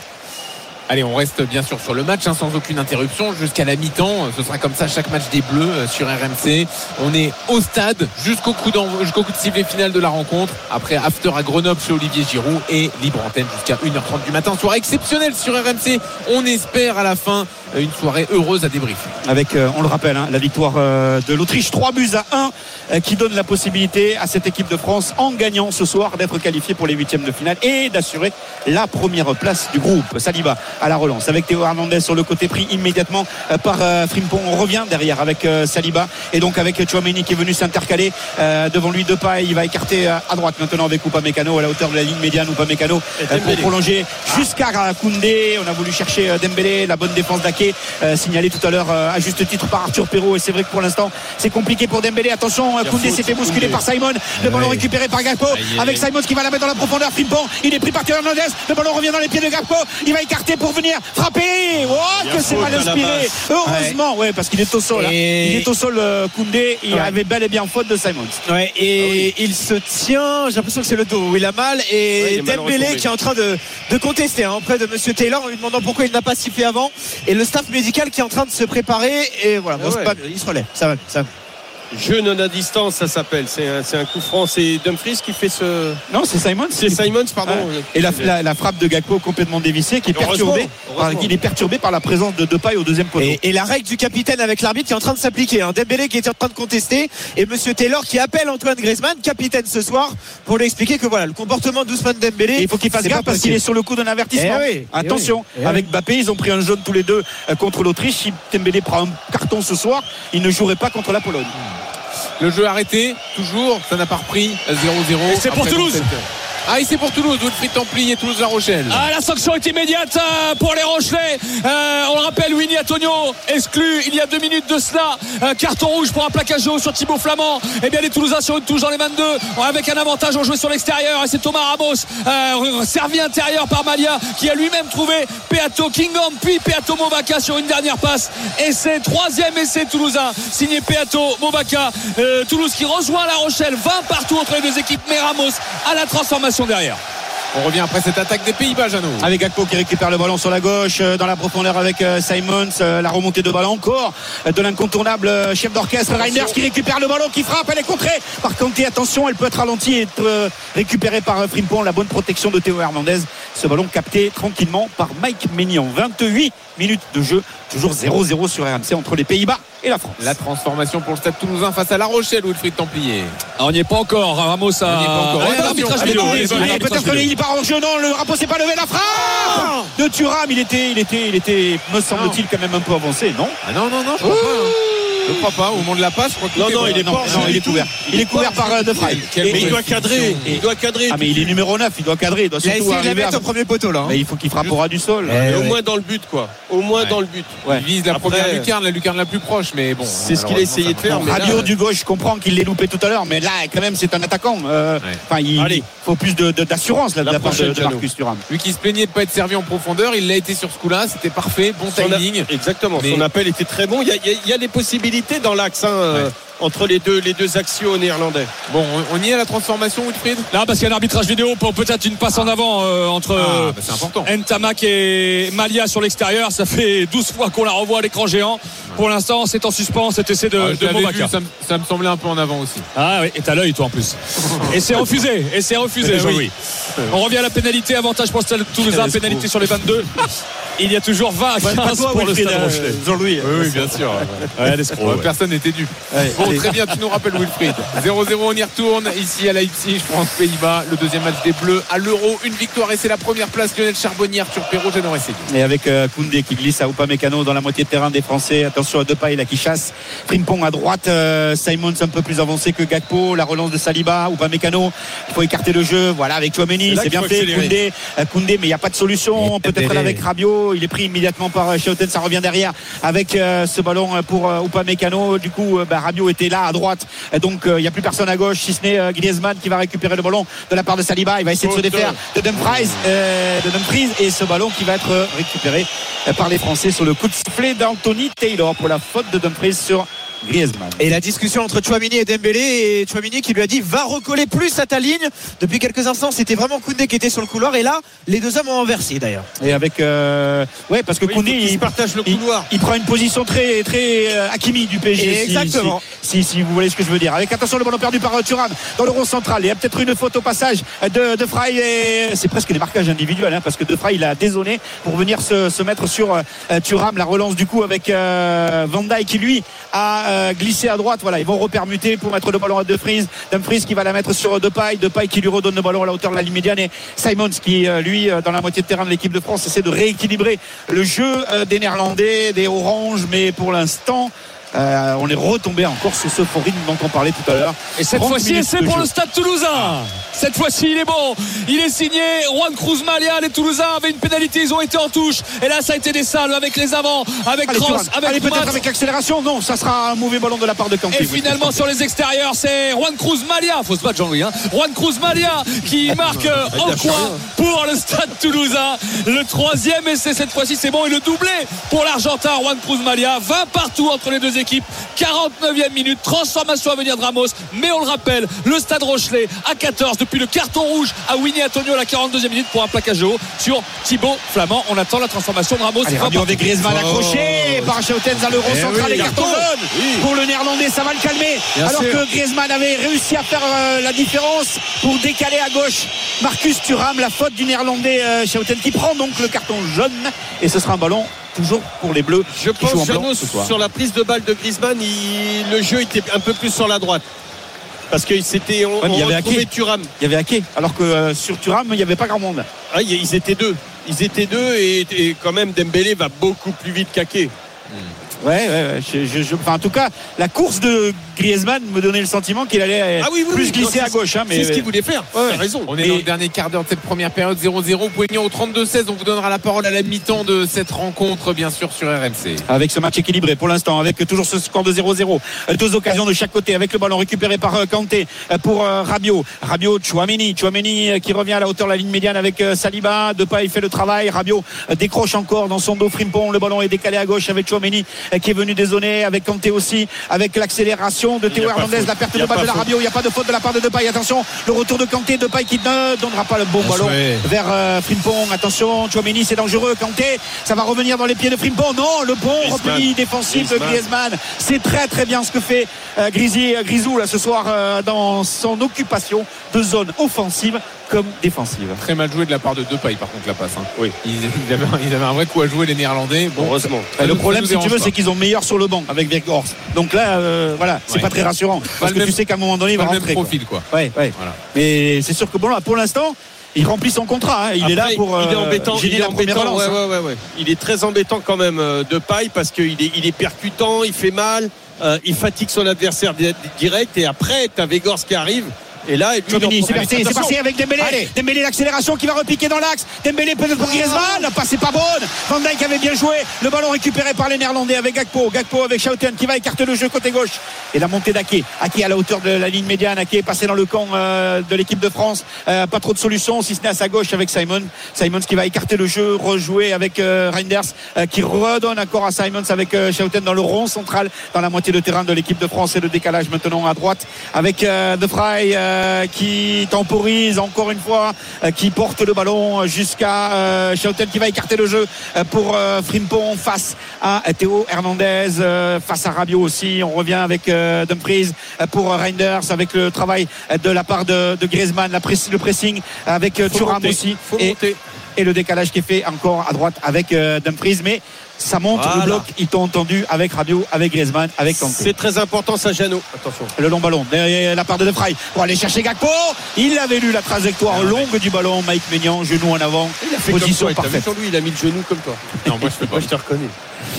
Allez, on reste bien sûr sur le match hein, sans aucune interruption jusqu'à la mi-temps. Ce sera comme ça chaque match des Bleus euh, sur R M C. On est au stade jusqu'au coup, jusqu'au coup de sifflet final de la rencontre. Après after à Grenoble chez Olivier Giroud et libre antenne jusqu'à une heure trente du matin. Soirée exceptionnelle sur R M C. On espère à la fin une soirée heureuse à débriefer. Avec, euh, on le rappelle, hein, la victoire euh, de l'Autriche, trois buts à un, euh, qui donne la possibilité à cette équipe de France, en gagnant ce soir, d'être qualifiée pour les huitièmes de finale et d'assurer la première place du groupe. Saliba à la relance avec Théo Hernandez sur le côté, pris immédiatement euh, par euh, Frimpong. On revient derrière avec euh, Saliba et donc avec Tchouaméni qui est venu s'intercaler euh, devant lui. Depay, il va écarter euh, à droite maintenant avec Upamecano à la hauteur de la ligne médiane. Upamecano euh, pour prolonger jusqu'à Koundé. On a voulu chercher euh, Dembélé, la bonne défense d'Ake, euh, signalé tout à l'heure euh, à juste titre par Arthur Perrault. Et c'est vrai que pour l'instant c'est compliqué pour Dembélé. Attention, euh, Koundé s'est fait bousculer par Simon. Le ballon récupéré par Gakpo avec Simon qui va la mettre dans la profondeur. Frimpong, il est pris par Théo Hernandez. Le ballon revient dans les pieds de Gakpo. Il va écarter pour venir frapper. Oh, que c'est mal inspiré. Heureusement, ouais, parce qu'il est au sol. Et... il est au sol, euh, Koundé. Il ouais. avait bel et bien faute de Simons. Ouais, et ah oui. il se tient. J'ai l'impression que c'est le dos où il a mal. Et ouais, Dembélé qui est en train de, de contester hein, auprès de Monsieur Taylor en lui demandant pourquoi il n'a pas sifflé avant. Et le staff médical qui est en train de se préparer. Et voilà, bon, ouais. pas, il se relève. Ça va, ça va. Jeu non à distance, ça s'appelle. C'est un, c'est un coup franc. C'est Dumfries qui fait ce. Non, c'est Simons. C'est Simons, pardon. Ouais. Et la, la, la frappe de Gakpo complètement dévissée, qui est perturbée. Par, il est perturbé par la présence de Depay au deuxième poteau. Et, et la règle du capitaine avec l'arbitre qui est en train de s'appliquer. Hein. Dembélé qui est en train de contester et Monsieur Taylor qui appelle Antoine Griezmann, capitaine ce soir, pour lui expliquer que voilà le comportement d'Ousmane Dembélé. Et il faut qu'il fasse gaffe parce qu'il est sur le coup d'un avertissement. Eh oui, Attention, eh oui, eh avec Mbappé, ils ont pris un jaune tous les deux contre l'Autriche. Si Dembélé prend un carton ce soir, il ne jouerait pas contre la Pologne. Le jeu arrêté, toujours, ça n'a pas repris, zéro zéro. Et c'est pour Toulouse. Ah, et c'est pour Toulouse, Wilfried Templier, Toulouse La Rochelle. Ah, la sanction est immédiate euh, pour les Rochelais. Euh, on le rappelle, Winnie Antonio exclu il y a deux minutes de cela. Euh, carton rouge pour un plaquage haut sur Thibaut Flamand. Et bien les Toulousains sur une touche dans les vingt-deux avec un avantage, on jouait sur l'extérieur et c'est Thomas Ramos euh, servi intérieur par Malia qui a lui-même trouvé Peato Kingham puis Peato Movaca sur une dernière passe. Et c'est troisième essai toulousain signé Peato Movaca. euh, Toulouse qui rejoint La Rochelle, vingt partout entre les deux équipes, mais Ramos à la transformation derrière. On revient après cette attaque des Pays-Bas, Jeannot. Avec Gakpo qui récupère le ballon sur la gauche, euh, dans la profondeur avec euh, Simons, euh, la remontée de ballon encore euh, de l'incontournable euh, chef d'orchestre Reinders qui récupère le ballon, qui frappe, elle est contrée par Kanté, attention, elle peut être ralentie et être euh, récupérée par euh, Frimpong. La bonne protection de Théo Hernandez, ce ballon capté tranquillement par Mike Maignan. Vingt-huit minutes de jeu, toujours zéro zéro sur R M C entre les Pays-Bas et la France. La transformation pour le Stade Toulousain face à La Rochelle, Wilfried Templier. Ah, on n'y est pas encore, Ramos a... On n'y est pas encore. Ah, Ouais, l'arbitrage allez, vidéo. allez, Désolé, Allez, l'arbitrage peut-être vidéo. qu'il part en jeu, non, le Ramos s'est pas levé, la frappe de Thuram, il était, il était, il était, me semble-t-il, quand même un peu avancé, non? Ah non, non, non, je crois pas. hein. Je crois pas. Au moment de la passe, je crois que Non, tout non, est il bon. est pas en jeu Non, il du est tout. couvert. Il est couvert par euh, De Vrij. Quel Et- Mais il Et- doit cadrer, et- il doit cadrer. Ah mais il est numéro neuf, il doit cadrer, il doit Il a surtout essayé de la arriver mettre à- au premier poteau là. hein. Mais il faut qu'il frappe au ras du sol. Eh, Et au ouais. moins dans le but, quoi. Au moins Ouais. dans le but. Ouais. Il vise la Après, première lucarne, la lucarne la plus proche, mais bon. C'est ce qu'il a essayé de faire, malheureusement, mais ça là- marche Rabiot du gauche, je comprends qu'il l'ait loupé tout à l'heure, mais là quand même c'est un attaquant. Euh, Ouais. Enfin, il Allez. faut plus de, de- d'assurance là, de La la part de, prochaine, de Jeannot. Marcus Thuram. pas. Lui qui se plaignait de pas être servi en profondeur, il l'a été sur ce coup-là, c'était parfait, bon Son a- timing. Exactement, Mais- son appel était très bon. Il y a, il y a- il y a des possibilités dans l'axe hein, euh, Ouais. entre les deux, les deux axiaux néerlandais. Bon, on- on y est à la transformation, Wilfried. Là, parce qu'il y a un arbitrage vidéo pour peut-être une passe en avant euh, entre Ah, bah, c'est important. Ntamak et Malia sur l'extérieur. Ça fait douze fois qu'on la revoit à l'écran géant. Pour l'instant, c'est en suspens cet essai de, Ah, je de l'avais Movaca. vu, ça, me, ça me semblait un peu en avant aussi. Ah oui, et t'as l'œil toi en plus. Et c'est refusé, et c'est refusé, Eh Jean-Louis. oui. On revient à la pénalité, avantage pour le Stade Toulousain, Quel pénalité escroc. sur les vingt-deux. Il y a toujours vingt à quinze pour le Stade Rochelet. Jean-Louis. Oui, oui, bien sûr. Ouais, l'escroc, Ouais, ouais. Personne n'était dû. Ouais. Bon, très bien, tu nous rappelles Wilfried. zéro zéro, on y retourne. Ici à Leipzig, France-Pays-Bas. Le deuxième match des Bleus à l'Euro. Une victoire et c'est la première place. Lionel Charbonnier, Arthur Perrault, Jeannot Rességuier. Et avec euh, Koundé qui glisse à Upamecano dans la moitié de terrain des Français. Attention à Depay là qui chasse. Frimpong à droite. euh, Simons un peu plus avancé que Gakpo. La relance de Saliba. Upamecano. Il faut écarter le jeu. Voilà avec Chouameni. C'est là C'est bien qu'il faut fait. accélérer. Koundé, euh, Koundé, mais il n'y a pas de solution. Et Peut-être Dembélé. là avec Rabiot. Il est pris immédiatement par euh, Schouten. Ça revient derrière avec euh, ce ballon euh, pour euh, Upamecano. Du coup, euh, bah, Rabiot était là à droite. Et donc euh, il n'y a plus personne à gauche si ce n'est euh, Griezmann qui va récupérer le ballon de la part de Saliba. Il va essayer de se défaire de Dumfries, euh, de Dumfries et ce ballon qui va être euh, récupéré euh, par les Français sur le coup de sifflet d'Anthony Taylor pour la faute de Dumfries sur Griezmann. Et la discussion entre Chouamini et Dembélé, et Chouamini qui lui a dit va recoller plus à ta ligne. Depuis quelques instants, c'était vraiment Koundé qui était sur le couloir, et là les deux hommes ont inversé d'ailleurs. Et avec euh, ouais parce que Oui, Koundé il faut qu'ils il, se partagent le il- couloir. il prend une position très très euh, Hakimi du P S G. Et si- exactement. Si, si, si vous voyez ce que je veux dire. Avec attention le ballon perdu par euh, Thuram dans le rond central. Il y a peut-être une faute au passage de De Vrij et c'est presque des marquages individuels hein, parce que De Vrij il a dézonné pour venir se, se mettre sur euh, Thuram. La relance du coup avec euh, Van Dijk qui lui a euh, glissé à droite. Voilà, ils vont repermuter pour mettre le ballon à Dumfries. Dumfries qui va la mettre sur Depay. Depay qui lui redonne le ballon à la hauteur de la ligne médiane. Et Simons qui, euh, lui, euh, dans la moitié de terrain de l'équipe de France, essaie de rééquilibrer le jeu euh, des Néerlandais, des Oranges. Mais pour l'instant, euh, on est retombé encore sur ce forum dont on parlait tout à l'heure. Et cette trente fois-ci, minutes c'est de pour jeu. le Stade Toulousain. Cette fois-ci, il est bon. Il est signé. Juan Cruz Malia. Les Toulousains avaient une pénalité. Ils ont été en touche. Et là, ça a été des salves avec les avants, avec Allez, Kroos, Thuram. avec Allez, peut-être Matt. avec l'accélération. Non, ça sera un mauvais ballon de la part de Kanté. Et finalement sur les extérieurs, c'est Juan Cruz Malia, faut se battre Jean-Louis, hein. Juan Cruz Malia qui marque euh, en coin pour le Stade Toulousain. Le troisième essai cette fois-ci, c'est bon, et le doublé pour l'Argentin Juan Cruz Malia. vingt partout entre les deux équipes. quarante-neuvième minute, transformation à venir de Ramos. Mais on le rappelle, le Stade Rochelet à quatorze depuis le carton rouge à Winnie Antonio à la quarante-deuxième minute pour un plaquage haut sur Thibaut Flamand. On attend la transformation de Ramos. Allez, vingt Rabiot partout. avec Griezmann accroché par Schouten dans le rond Eh central oui, et carton carton. jaune Oui. pour le Néerlandais, ça va le calmer. Bien Alors sûr. que Griezmann avait réussi à faire euh, la différence pour décaler à gauche Marcus Thuram, la faute du Néerlandais euh, Schouten qui prend donc le carton jaune et ce sera un ballon toujours pour les Bleus. Je qui jouent en pense, blanc Jeannot, ce soir. sur la prise de balle de Griezmann, il- le jeu était un peu plus sur la droite. Parce que c'était, on, Ouais, mais il y on avait retrouvait Ake. Thuram. Il y avait Ake, alors que euh, sur Thuram il n'y avait pas grand monde. Ah, y- ils étaient deux. Ils étaient deux et, et quand même Dembélé va beaucoup plus vite qu'Ake. Ouais, ouais, ouais. Je, je, je, enfin, en tout cas, la course de Griezmann me donnait le sentiment qu'il allait ah oui, oui, plus oui, glisser non, à gauche. Hein, mais c'est ce qu'il voulait faire. Ouais, t'as raison. On est Et... dans le dernier quart d'heure de cette première période, zéro zéro. Vous pouvez venir au trente-deux seize. On vous donnera la parole à la mi-temps de cette rencontre, bien sûr, sur R M C. Avec ce match équilibré pour l'instant, avec toujours ce score de zéro zéro. Deux occasions de chaque côté, avec le ballon récupéré par Kanté pour Rabiot. Rabiot, Tchouaméni. Tchouaméni qui revient à la hauteur de la ligne médiane avec Saliba. Depay fait le travail. Rabiot décroche encore dans son dos Frimpong. Le ballon est décalé à gauche avec Tchouaméni qui est venu dézoner, avec Kanté aussi, avec l'accélération de Théo Hernandez, la perte de balle de la Rabiot. Il n'y a pas de faute de la part de Depay. Attention, le retour de Kanté. Depay qui ne donnera pas le bon Bien ballon joué. vers euh, Frimpong. Attention, Tchouaméni, c'est dangereux. Kanté, ça va revenir dans les pieds de Frimpong. Non, le bon Griezmann. repli défensif Griezmann. de Griezmann. C'est très très bien ce que fait euh, Grisi, euh, Grisou là ce soir euh, dans son occupation de zone offensive comme défensive. Très mal joué de la part de Depay, par contre, la passe. Hein. Oui. Ils, ils, avaient, ils avaient un vrai coup à jouer, les Néerlandais. Bon, Heureusement. ça le nous- problème, ça si nous tu veux, dérange c'est pas. qu'ils ont meilleur sur le banc avec Weghorst. Donc là, euh, voilà, c'est Ouais. pas très rassurant parce le que même- tu sais qu'à un moment donné, il Pas va le même rentrer. quoi. profil, quoi. Ouais, ouais. Voilà. Mais c'est sûr que bon là, pour l'instant, il remplit son contrat. Hein. Il Après, est là pour il est euh, embêtant, gérer il est la première embêtant, relance. ouais, hein. ouais, ouais, ouais. Il est très embêtant quand même euh, de paille parce qu'il est, il est percutant, il fait mal, euh, il fatigue son adversaire di- direct et après t'as Weghorst qui arrive. Et là, lui, Tchouaméni, il en c'est profite. parti, c'est Attention. parti avec Dembélé. Allez. Dembélé, l'accélération qui va repiquer dans l'axe. Dembélé peut-être pour Griezmann. La passe n'est pas bonne. Van Dijk avait bien joué. Le ballon récupéré par les Néerlandais avec Gakpo. Gakpo avec Schouten qui va écarter le jeu côté gauche. Et la montée d'Ake. Ake à la hauteur de la ligne médiane. Ake est passé dans le camp euh, de l'équipe de France. Euh, pas trop de solutions, si ce n'est à sa gauche avec Simon. Simons qui va écarter le jeu, rejouer avec euh, Reinders euh, qui redonne encore à Simons avec euh, Schouten dans le rond central, dans la moitié de terrain de l'équipe de France. Et le décalage maintenant à droite avec euh, De Vrij euh, qui temporise encore une fois, euh, qui porte le ballon jusqu'à euh, Schouten qui va écarter le jeu euh, pour euh, Frimpong face à euh, Théo Hernandez, euh, face à Rabiot aussi. On revient avec euh, Dumfries euh, pour euh, Reinders, avec le travail euh, de la part de, de Griezmann, la press, le pressing avec euh, Faut Thuram monter, aussi, faut et, monter. et le décalage qui est fait encore à droite avec euh, Dumfries, mais ça monte Voilà. le bloc, ils t'ont entendu avec Rabiot, avec Griezmann, avec Kanté. C'est très important ça, Jeannot. Attention. Le long ballon derrière la part de De Vrij pour aller chercher Gakpo. Il avait lu la trajectoire longue du ballon. Mike Maignan, genou en avant, Il a fait position comme toi, t'as vu parfaite. sur lui, il a mis le genou comme toi. Non, moi je fais pas. Moi je te reconnais.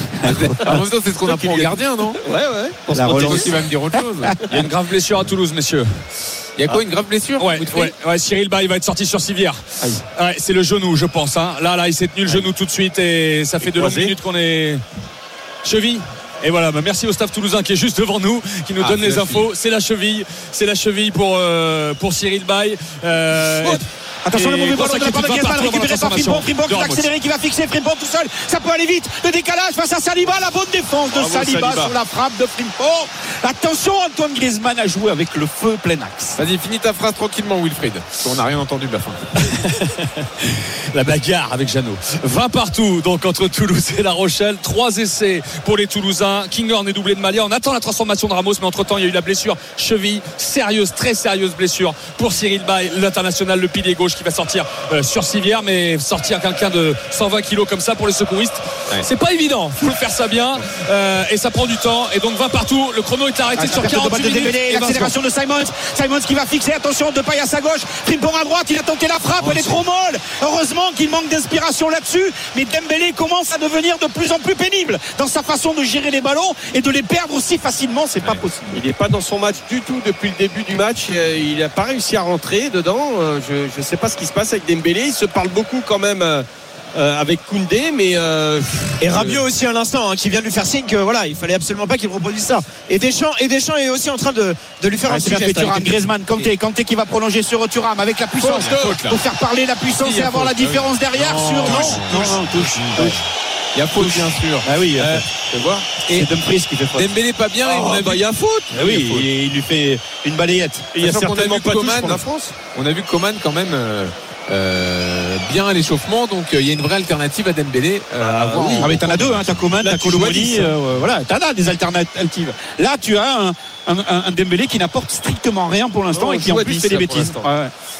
En même temps, c'est ce qu'on apprend au gardien, non? Ouais, ouais. On se La retrouve relance. aussi va me dire autre chose. Il y a une grave blessure à Toulouse, messieurs. Il y a quoi, une grave blessure? Ouais, Wilfried ouais, ouais, Cyril Bay va être sorti sur civière. Ouais, c'est le genou, je pense. Hein. Là, là, il s'est tenu le genou tout de suite et ça fait de longues croisé. minutes qu'on est cheville. Et voilà, bah merci au staff toulousain qui est juste devant nous, qui nous Ah, donne c'est les la infos. C'est la cheville, c'est la cheville pour euh, pour Cyril Bay. Euh, Faute. Attention, et le mauvais grosse ballon de la part de inquiétude, Griezmann va partir récupéré dans par la Frimpong. transformation Frimpong qui de va Ramos. accélérer, qui va fixer Frimpong tout seul. Ça peut aller vite. Le décalage face à Saliba. La bonne défense de Bravo, Saliba, Saliba. sur la frappe de Frimpong. Attention, Antoine Griezmann a joué avec le feu plein axe. Vas-y, finis ta phrase tranquillement, Wilfried. Parce qu'on n'a rien entendu de la fin. La bagarre avec Jeannot. vingt partout donc entre Toulouse et La Rochelle. Trois essais pour les Toulousains. Kinghorn est doublé de Malia. On attend la transformation de Ramos, mais entre temps il y a eu la blessure cheville, sérieuse, très sérieuse blessure pour Cyril Bay, l'international, le pilier gauche qui va sortir euh, sur civière, mais sortir quelqu'un de cent vingt kilos comme ça pour les secouristes, Ouais. c'est pas évident. Faut le faire ça bien euh, et ça prend du temps. Et donc vingt partout. Le chrono est arrêté Ah, sur la perte de balle quarante-huit de minutes. Dembélé, et vingt l'accélération de Simons. Simons qui va fixer. Attention, Depay à sa gauche. Frimpong à droite. Il a tenté la frappe. Elle est trop molle. Heureusement qu'il manque d'inspiration là-dessus. Mais Dembélé commence à devenir de plus en plus pénible dans sa façon de gérer les ballons et de les perdre aussi facilement. C'est pas possible. Il n'est pas dans son match du tout depuis le début du match. Euh, Il n'a pas réussi à rentrer dedans. Euh, Je ne sais pas ce qui se passe avec Dembélé. Il se parle beaucoup quand même euh, euh, avec Koundé, mais euh, Et Rabiot aussi à l'instant, hein, qui vient de lui faire signe que voilà, il fallait absolument pas qu'il reproduise ça. Et Deschamps, et Deschamps est aussi en train de, de lui faire Ah, un c'est petit bien fait geste. Thuram, avec- Griezmann, Kanté, Kanté qui va prolonger sur Thuram avec la puissance. Faute, faute, là. Pour faire parler la puissance Si, il y et a avoir faute, la différence derrière Non, sur non. touche, Non, non, touche. touche. Il y a faute, bien sûr. Ah oui, Euh, tu vois. Et c'est Dumfries qui fait faute. Dembélé pas bien. et on a bah, vu, il y a faute. Ah oui, il, il lui fait une balayette. Il y a Sachant qu'on a certainement vu pas touche Coman. pour la France. on a vu Coman quand même euh, euh, bien à l'échauffement. Donc euh, il y a une vraie alternative à Dembélé. euh, à voir en- Ah mais t'en as deux, hein. T'as Coman, Là, t'as tu Colomani, choisis, euh, voilà, t'en as des alternatives. Là tu as un, un, un Dembélé qui n'apporte strictement rien pour l'instant Non, et qui en joue à plus dix, fait des là, pour bêtises. l'instant. Ouais.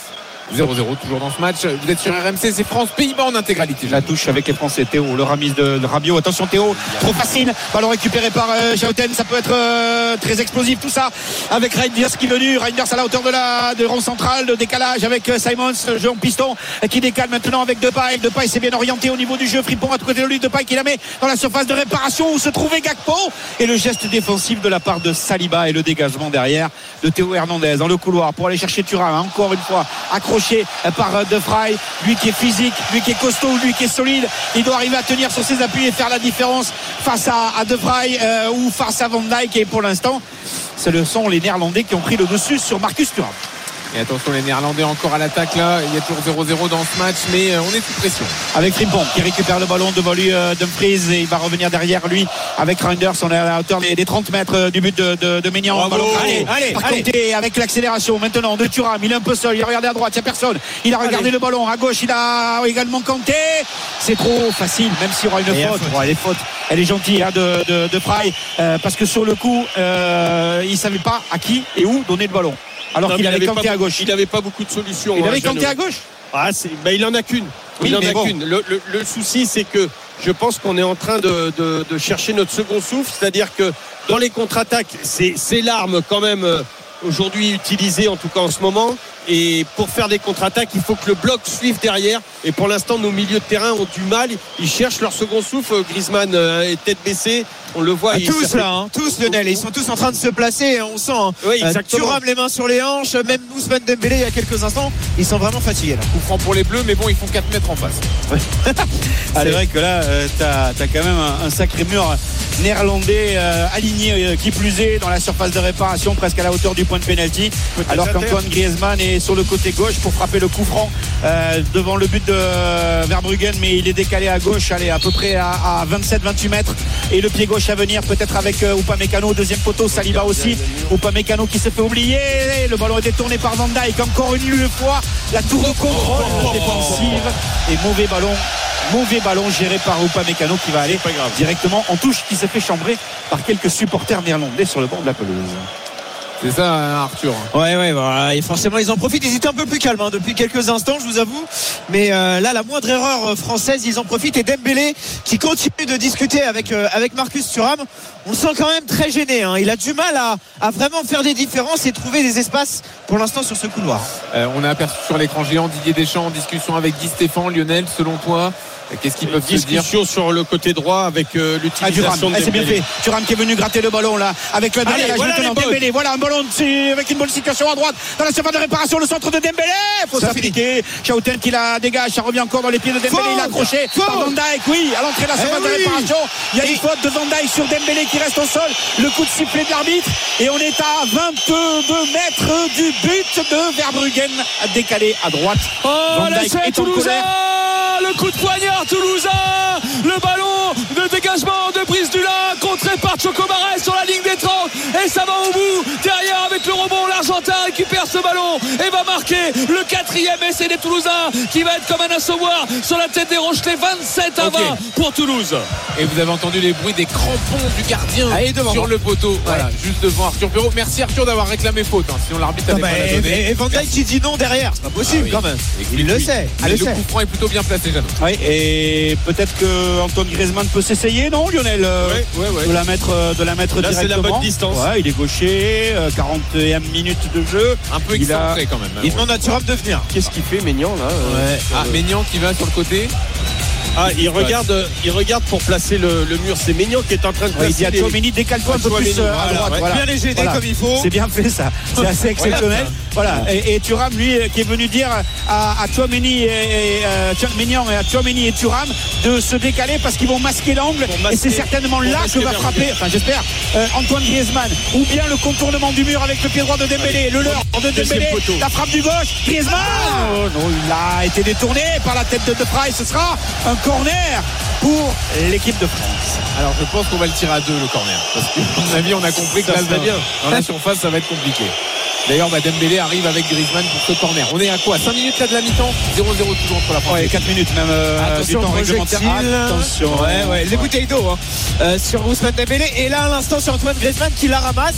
zéro zéro toujours dans ce match. Vous êtes sur R M C, c'est France-Pays-Bas en intégralité. La touche avec les Français. Théo, le ramise de, de Rabiot. Attention Théo, trop facile. Ballon récupéré par euh, Schouten. Ça peut être euh, très explosif tout ça. Avec Reinders qui est venu. Reinders à la hauteur de la de rond central, de décalage avec euh, Simons, le jeu en piston euh, qui décale maintenant avec Depay. Depay s'est bien orienté au niveau du jeu. Frimpong à côté de lui. Depay qui la met dans la surface de réparation où se trouvait Gakpo. Et le geste défensif de la part de Saliba et le dégagement derrière de Théo Hernandez dans le couloir pour aller chercher Thuram. Encore une fois accroché par De Vrij, lui qui est physique, lui qui est costaud, lui qui est solide, il doit arriver à tenir sur ses appuis et faire la différence face à, à De Vrij euh, ou face à Van Dijk. Et pour l'instant ce sont les Néerlandais qui ont pris le dessus sur Marcus Thuram. Et attention les Néerlandais encore à l'attaque là, il y a toujours zéro zéro dans ce match, mais on est sous pression. Avec Frimpong qui récupère le ballon devant lui, euh, Dumfries, et il va revenir derrière lui avec Reinders. On est à la hauteur des, des trente mètres du but de, de, de Maignan. Ballon, allez, allez, par allez. Contre, avec l'accélération maintenant de Thuram, il est un peu seul, il a regardé à droite, il n'y a personne, il a regardé allez. Le ballon à gauche, il a également Kanté. C'est trop facile, même s'il y aura une et faute. faute. Ouais, les fautes, elle est gentille hein, de, de, de Vrij, euh, parce que sur le coup euh, il ne savait pas à qui et où donner le ballon. Alors non, qu'il avait Kanté à gauche. Il n'avait pas beaucoup de solutions. Il avait Kanté à gauche. Ah, c'est, bah, il en a qu'une. Il oui, en a bon. qu'une. Le, le, le souci, c'est que je pense qu'on est en train de, de, de chercher notre second souffle. C'est-à-dire que dans les contre-attaques, c'est, c'est l'arme quand même euh, aujourd'hui utilisée, en tout cas en ce moment. Et pour faire des contre-attaques, il faut que le bloc suive derrière. Et pour l'instant, nos milieux de terrain ont du mal. Ils cherchent leur second souffle. Griezmann euh, est tête baissée. On le voit. Ah, tous là, hein, tous Lionel. Ils sont tous en train de se placer. On sent. Hein. Oui, exactement. Thuram les mains sur les hanches. Même Ousmane Dembélé il y a quelques instants. Ils sont vraiment fatigués là. Coup franc pour les Bleus, mais bon, ils font quatre mètres en face. Ouais. C'est vrai que là, euh, t'as, t'as quand même un, un sacré mur néerlandais euh, aligné, euh, qui plus est dans la surface de réparation, presque à la hauteur du point de pénalty. Alors qu'Antoine Griezmann est sur le côté gauche pour frapper le coup franc euh, devant le but de euh, Verbruggen, mais il est décalé à gauche, allez, à peu près à, à vingt-sept vingt-huit mètres, et le pied gauche à venir peut-être avec euh, Upamecano, deuxième poteau, Saliba aussi. Upamecano qui se fait oublier, le ballon est détourné par Van Dijk, encore une fois la tour de contrôle défensive et mauvais ballon. Mauvais ballon géré par Upamecano qui va aller directement en touche, qui se fait chambrer par quelques supporters néerlandais sur le bord de la pelouse. C'est ça, hein, Arthur. Ouais, ouais, voilà. Et forcément, ils en profitent. Ils étaient un peu plus calmes hein, depuis quelques instants, je vous avoue. Mais euh, là, la moindre erreur française, ils en profitent. Et Dembélé, qui continue de discuter avec euh, avec Marcus Thuram, on le sent quand même très gêné. Hein. Il a du mal à, à vraiment faire des différences et trouver des espaces pour l'instant sur ce couloir. Euh, on a aperçu sur l'écran géant Didier Deschamps en discussion avec Guy Stéphane. Lionel, selon toi, qu'est-ce qu'ils peuvent se dire? Discussion sur le côté droit avec euh, l'utilisation ah, de c'est bien fait. Thuram qui est venu gratter le ballon là avec le Allez, voilà, Dembélé. Voilà un ballon avec une bonne situation à droite dans la surface de réparation, le centre de Dembélé. Faut ça s'appliquer. Schouten qui la dégage, ça revient encore dans les pieds de Dembélé. Faute. Il a accroché Faute. par Van Dijk. Oui, à l'entrée de la surface eh de oui. réparation. Il y a une faute de Van Dijk sur Dembélé qui reste au sol. Le coup de sifflet de l'arbitre et on est à vingt-deux mètres du but de Verbruggen, décalé à droite. Oh, Van Dijk est en colère. Le coup de poignard toulousain, le ballon de dégagement de Brice Dulin contré par Chocobaré sur la ligne des trente et ça va au bout. Derrière avec le rebond, l'Argentin récupère ce ballon et va marquer le quatrième essai des Toulousains qui va être comme un assommoir sur la tête des Rochelais. Vingt-sept à vingt okay. pour Toulouse. Et vous avez entendu les bruits des crampons du gardien Allez, devant sur le poteau. Ouais. Voilà, juste devant Arthur Perrault. Merci Arthur d'avoir réclamé faute. Hein. Sinon l'arbitre n'allait pas la donner. Et Van Dijk qui dit non derrière, c'est pas possible ah, oui. quand même. Il, il le sait. Allez, le coup franc est plutôt bien placé. Oui, et peut-être que Antoine Griezmann peut s'essayer, non Lionel, ouais, ouais, ouais. de la mettre, de la mettre Là, directement. C'est la bonne distance. Ouais, il est gaucher, quarante et une minutes de jeu. Un peu excentré quand même. Il demande à Thuram de venir. Qu'est-ce qu'il fait Maignan là euh, ouais. Ah, Maignan qui va sur le côté. Ah, il regarde, il regarde pour placer le, le mur. C'est Maignan qui est en train de placer. Ouais, il dit à Tchouaméni, décale-toi un peu plus voilà, à droite. Ouais. Voilà. Bien les gêner voilà. comme il faut. C'est bien fait ça. C'est assez exceptionnel. Voilà. Et, et Thuram, lui, qui est venu dire à, à Tchouaméni et, et euh, Maignan et à Tchouaméni et Thuram de se décaler parce qu'ils vont masquer l'angle. Masquer, et c'est certainement là que va frapper, enfin j'espère, euh, Antoine Griezmann. Ou bien le contournement du mur avec le pied droit de Dembélé. Le leurre de Dembélé. La frappe du gauche. Griezmann. Oh, non, il a été détourné par la tête de De Vrij. Ce sera un corner pour l'équipe de France. Alors je pense qu'on va le tirer à deux le corner parce qu'à mon avis on a compris que là va bien dans la surface ça va être compliqué. D'ailleurs bah, Dembélé arrive avec Griezmann pour ce corner. On est à quoi cinq minutes là de la mi-temps. Zéro zéro toujours entre la France. Ouais, quatre minutes même euh, attention, du temps réglementaire. Attention. Ouais, ouais, les bouteilles d'eau hein. euh, sur Ousmane Dembélé et là à l'instant c'est Antoine Griezmann qui la ramasse.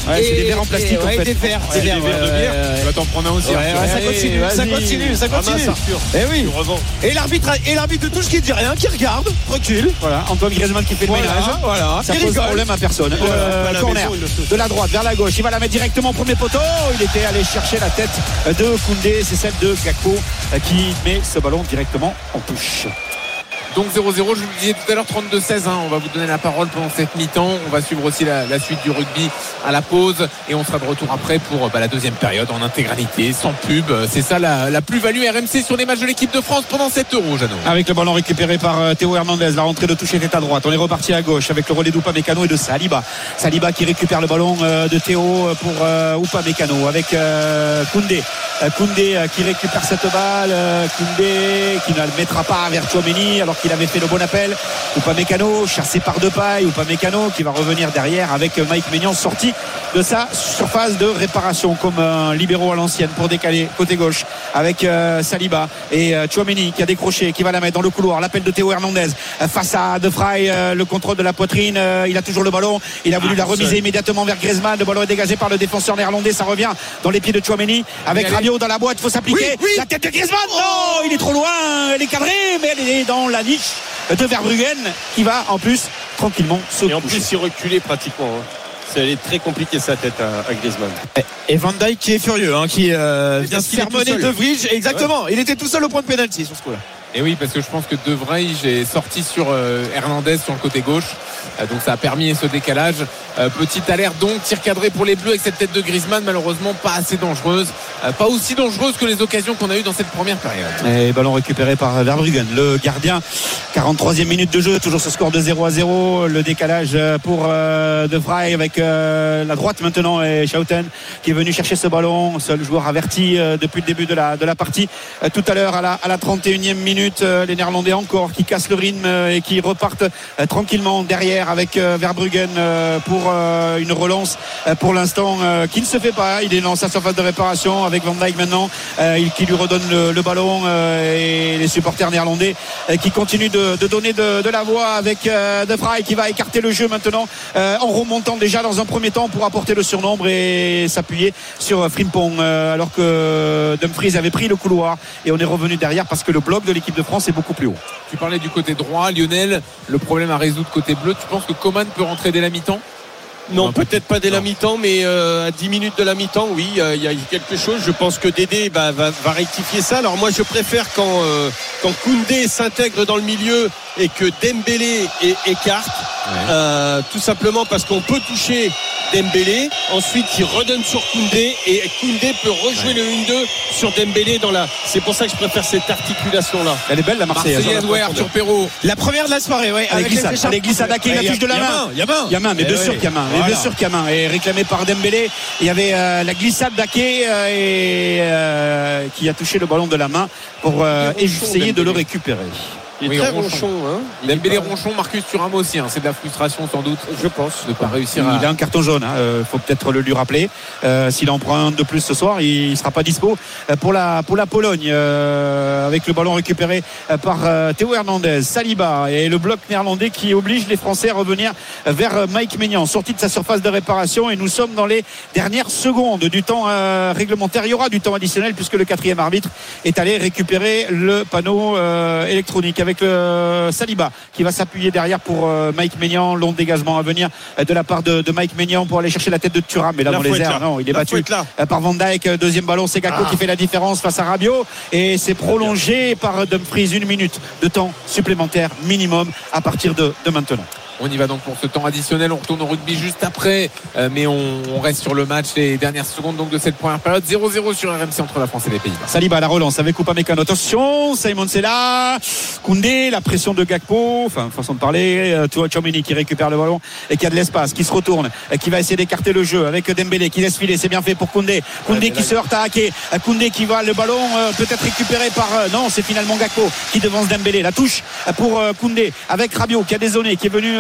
Ouais, c'est des verres en plastique et, en ouais, fait. des verres, C'est des des verres, verres de ouais, bière. ouais, Tu vas t'en prendre un aussi. ouais, Arthur. ouais, ça continue, ça Vas-y. continue, ça Ramasse, continue. Arthur. Eh oui. Tu revends. Et l'arbitre, et l'arbitre de touche qui dit rien, qui regarde, recule. Voilà, Antoine Griezmann qui fait le Voilà, ménage. voilà. Ça Il pose rigole. problème à personne. Voilà, Euh, à la corner maison, il le fait. de la droite vers la gauche. Il va la mettre directement au premier poteau. Il était allé chercher la tête de Koundé. C'est celle de Gakpo qui met ce ballon directement en touche. Donc zéro zéro, je vous le disais tout à l'heure, trente-deux seize, hein, on va vous donner la parole pendant cette mi-temps. On va suivre aussi la, la suite du rugby à la pause et on sera de retour après pour bah, la deuxième période en intégralité, sans pub. C'est ça la, la plus-value R M C sur les matchs de l'équipe de France pendant sept euros, Jeannot. Avec le ballon récupéré par euh, Théo Hernandez, la rentrée de touche était à droite. On est reparti à gauche avec le relais d'Upamecano et de Saliba. Saliba qui récupère le ballon euh, de Théo pour euh, Upamecano avec euh, Koundé. Euh, Koundé euh, qui récupère cette balle. Euh, Koundé qui ne le mettra pas vers Tchouaméni alors qu'il avait fait le bon appel. Upamecano chassé par Depay. Upamecano qui va revenir derrière avec Mike Maignan sorti de sa surface de réparation comme un libéraux à l'ancienne pour décaler côté gauche avec euh, Saliba et euh, Tchouaméni qui a décroché, qui va la mettre dans le couloir. L'appel de Théo Hernandez euh, face à De Vrij, euh, le contrôle de la poitrine. Euh, il a toujours le ballon. Il a voulu Ah, la remiser seul. immédiatement vers Griezmann. Le ballon est dégagé par le défenseur néerlandais. Ça revient dans les pieds de Tchouaméni avec allez. Rabiot dans la boîte. Il faut s'appliquer. Oui, oui. La tête de Griezmann. Oh, il est trop loin. Elle est cadrée, mais elle est dans la niche de Verbruggen qui va en plus tranquillement se Et en coucher. plus, il reculait pratiquement. hein. C'est elle est très compliqué sa tête à, à Griezmann. Et Van Dijk qui est furieux, hein, qui euh, vient parce qu'il est tout sermonner seul. De Vrij. Exactement. Il était tout seul au point de pénalty sur ce coup-là. Et oui, parce que je pense que De Vrij est sorti sur euh, Hernandez sur le côté gauche. Euh, donc ça a permis ce décalage. Euh, petite alerte donc, tir cadré pour les Bleus avec cette tête de Griezmann, malheureusement pas assez dangereuse. Euh, pas aussi dangereuse que les occasions qu'on a eues dans cette première période. Et ballon récupéré par Verbruggen, le gardien. quarante-troisième minute de jeu, toujours ce score de zéro à zéro. Le décalage pour euh, De Vrij avec euh, la droite maintenant et Schouten qui est venu chercher ce ballon. Seul joueur averti euh, depuis le début de la, de la partie. Euh, tout à l'heure à la, à la trente et unième minute, euh, les Néerlandais encore qui cassent le rythme euh, et qui repartent euh, tranquillement derrière avec euh, Verbruggen euh, pour euh, une relance euh, pour l'instant euh, qui ne se fait pas. Il est dans sa surface de réparation avec Van Dijk maintenant euh, il, qui lui redonne le, le ballon euh, et les supporters néerlandais euh, qui continuent de, de donner de, de la voix avec euh, De Vrij qui va écarter le jeu maintenant euh, en remontant déjà dans un premier temps pour apporter le surnombre et s'appuyer sur Frimpong euh, alors que Dumfries avait pris le couloir et on est revenu derrière parce que le bloc de l'équipe de France est beaucoup plus haut. Tu parlais du côté droit, Lionel, le problème à résoudre côté bleu. Tu penses que Coman peut rentrer dès la mi-temps? Non, Non, peut-être pas dès la non. mi-temps, mais euh, à dix minutes de la mi-temps, oui, il y, y a quelque chose. Je pense que Dédé bah, va, va rectifier ça. Alors moi, je préfère quand, euh, quand Koundé s'intègre dans le milieu et que Dembélé é- écarte, Ouais. euh, tout simplement parce qu'on peut toucher Dembélé, ensuite il redonne sur Koundé et Koundé peut rejouer le un deux sur Dembélé dans la. C'est pour ça que je préfère cette articulation-là. Elle est belle la Marseillaise. Marseillaise, ouais, Arthur Perrault. La première de la soirée, ouais. Allez, avec glissade, les écharpes. allez, glissade, Ake, la Ouais, touche de la y a main. Il y a main. Il y a main, mais Eh bien oui. sûr qu'il y a main. Mais Voilà. bien sûr qu'il y a main. Et réclamé par Dembélé, il y avait euh, la glissade d'Ake euh, et euh, qui a touché le ballon de la main pour euh, Il est ronchon, essayer de le Dembélé. récupérer. Il est Oui, très ronchon. ronchon, hein. Il est Dembélé pas- Ronchon, Marcus Thuram aussi, hein. C'est de la frustration sans doute. Je pense. De ne pas réussir Il à. a un carton jaune, il hein. euh, faut peut-être le lui rappeler. Euh, S'il en prend un de plus ce soir, il ne sera pas dispo euh, pour la, pour la Pologne. Euh, avec le ballon récupéré euh, par euh, Théo Hernandez, Saliba et le bloc néerlandais qui oblige les Français à revenir vers euh, Mike Maignan, sorti de sa surface de réparation. Et nous sommes dans les dernières secondes du temps euh, réglementaire. Il y aura du temps additionnel puisque le quatrième arbitre est allé récupérer le panneau euh, électronique avec le Saliba qui va s'appuyer derrière pour euh, Mike Maignan. Long dégagement à venir euh, de la part de, de Mike Maignan pour aller chercher la tête de Thuram, mais là La dans les fouette, airs là. non, il est La battu fouette, là. euh, par Van Dijk. Deuxième ballon, c'est Gakpo Ah. qui fait la différence face à Rabiot et c'est prolongé par Dumfries. Une minute de temps supplémentaire minimum à partir de, de maintenant. On y va donc pour ce temps additionnel. On retourne au rugby juste après, euh, mais on, on reste sur le match les dernières secondes donc de cette première période. zéro zéro sur R M C entre la France et les Pays-Bas. Saliba, la relance avec Upamecano. Attention, Simon c'est là. Koundé, la pression de Gakpo, enfin façon de parler. Euh, Tchouaméni qui récupère le ballon et qui a de l'espace, qui se retourne, euh, qui va essayer d'écarter le jeu avec Dembélé qui laisse filer. C'est bien fait pour Koundé. Koundé qui se heurte à Ake. Euh, Koundé qui va le ballon euh, peut-être récupéré par euh, non, c'est finalement Gakpo qui devance Dembélé. La touche euh, pour euh, Koundé avec Rabiot qui a dézonné, qui est venu euh,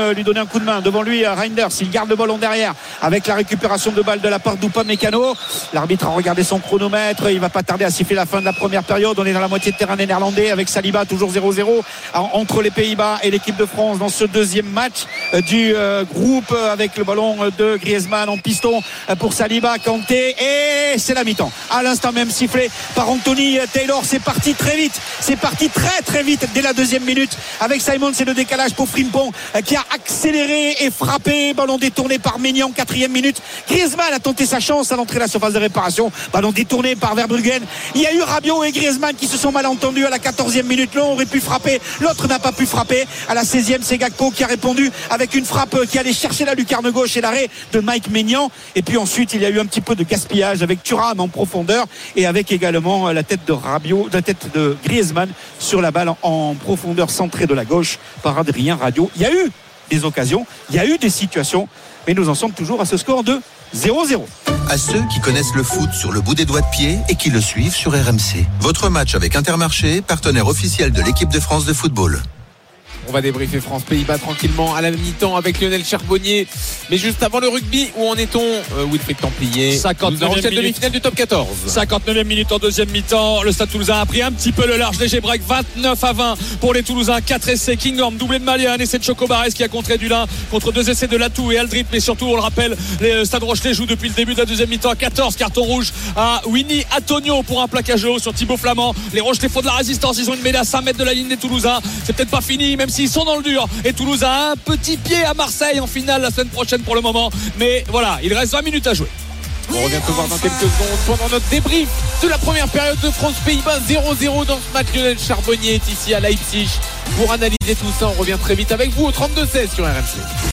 euh, lui donner un coup de main. Devant lui, euh, Reinders, il garde le ballon derrière avec la récupération de balle de la part d'Upamecano. L'arbitre a regardé son chronomètre, il va pas tarder à siffler la fin de la première période. On est dans la moitié de terrain des Néerlandais avec Saliba toujours zéro zéro entre les Pays-Bas et l'équipe de France dans ce deuxième match euh, du euh, groupe euh, avec le ballon de Griezmann en piston euh, pour Saliba, Kanté, et c'est la mi-temps. À l'instant même sifflé par Anthony Taylor. C'est parti très vite, c'est parti très très vite dès la deuxième minute avec Simon. C'est le décalage pour Frimpong euh, qui a accéléré et frappé, ballon détourné par Maignan, quatrième minute. Griezmann a tenté sa chance à l'entrée de la surface de réparation, ballon détourné par Verbruggen. Il y a eu Rabiot et Griezmann qui se sont mal entendus à la quatorzième minute. L'un aurait pu frapper, l'autre n'a pas pu frapper. À la seizième, c'est Gakpo qui a répondu avec une frappe qui allait chercher la lucarne gauche et l'arrêt de Mike Maignan. Et puis ensuite il y a eu un petit peu de gaspillage avec Thuram en profondeur et avec également la tête de Rabiot, la tête de Griezmann sur la balle en profondeur centrée de la gauche par Adrien Rabiot. Il y a eu des occasions, il y a eu des situations, mais nous en sommes toujours à ce score de zéro zéro. À ceux qui connaissent le foot sur le bout des doigts de pied et qui le suivent sur R M C. Votre match avec Intermarché, partenaire officiel de l'équipe de France de football. On va débriefer France-Pays-Bas tranquillement à la mi-temps avec Lionel Charbonnier. Mais juste avant le rugby, où en est-on, euh, Wilfried Templier? cinquante-neuvième demi-finale du top quatorze. cinquante-neuvième minute en deuxième mi-temps. Le Stade Toulousain a pris un petit peu le large. Léger break, vingt-neuf à vingt pour les Toulousains. quatre essais. Kinghorn, doublé de Mali, un essai de Chocobares qui a contré Dulin contre deux essais de Latou et Aldrit. Mais surtout, on le rappelle, le Stade Rochelais joue depuis le début de la deuxième mi-temps à quatorze cartons rouges à Winnie Antonio pour un plaquage haut sur Thibaut Flamand. Les Rochelais font de la résistance. Ils ont une mêlée à cinq mètres de la ligne des Toulousains. C'est peut-être pas fini, même s'ils sont dans le dur. Et Toulouse a un petit pied à Marseille en finale la semaine prochaine pour le moment. Mais voilà, il reste vingt minutes à jouer. On revient te voir dans quelques secondes pendant notre débrief de la première période de France-Pays-Bas. Zéro zéro dans ce match. Lionel Charbonnier est ici à Leipzig pour analyser tout ça. On revient très vite avec vous au trente-deux seize sur R M C.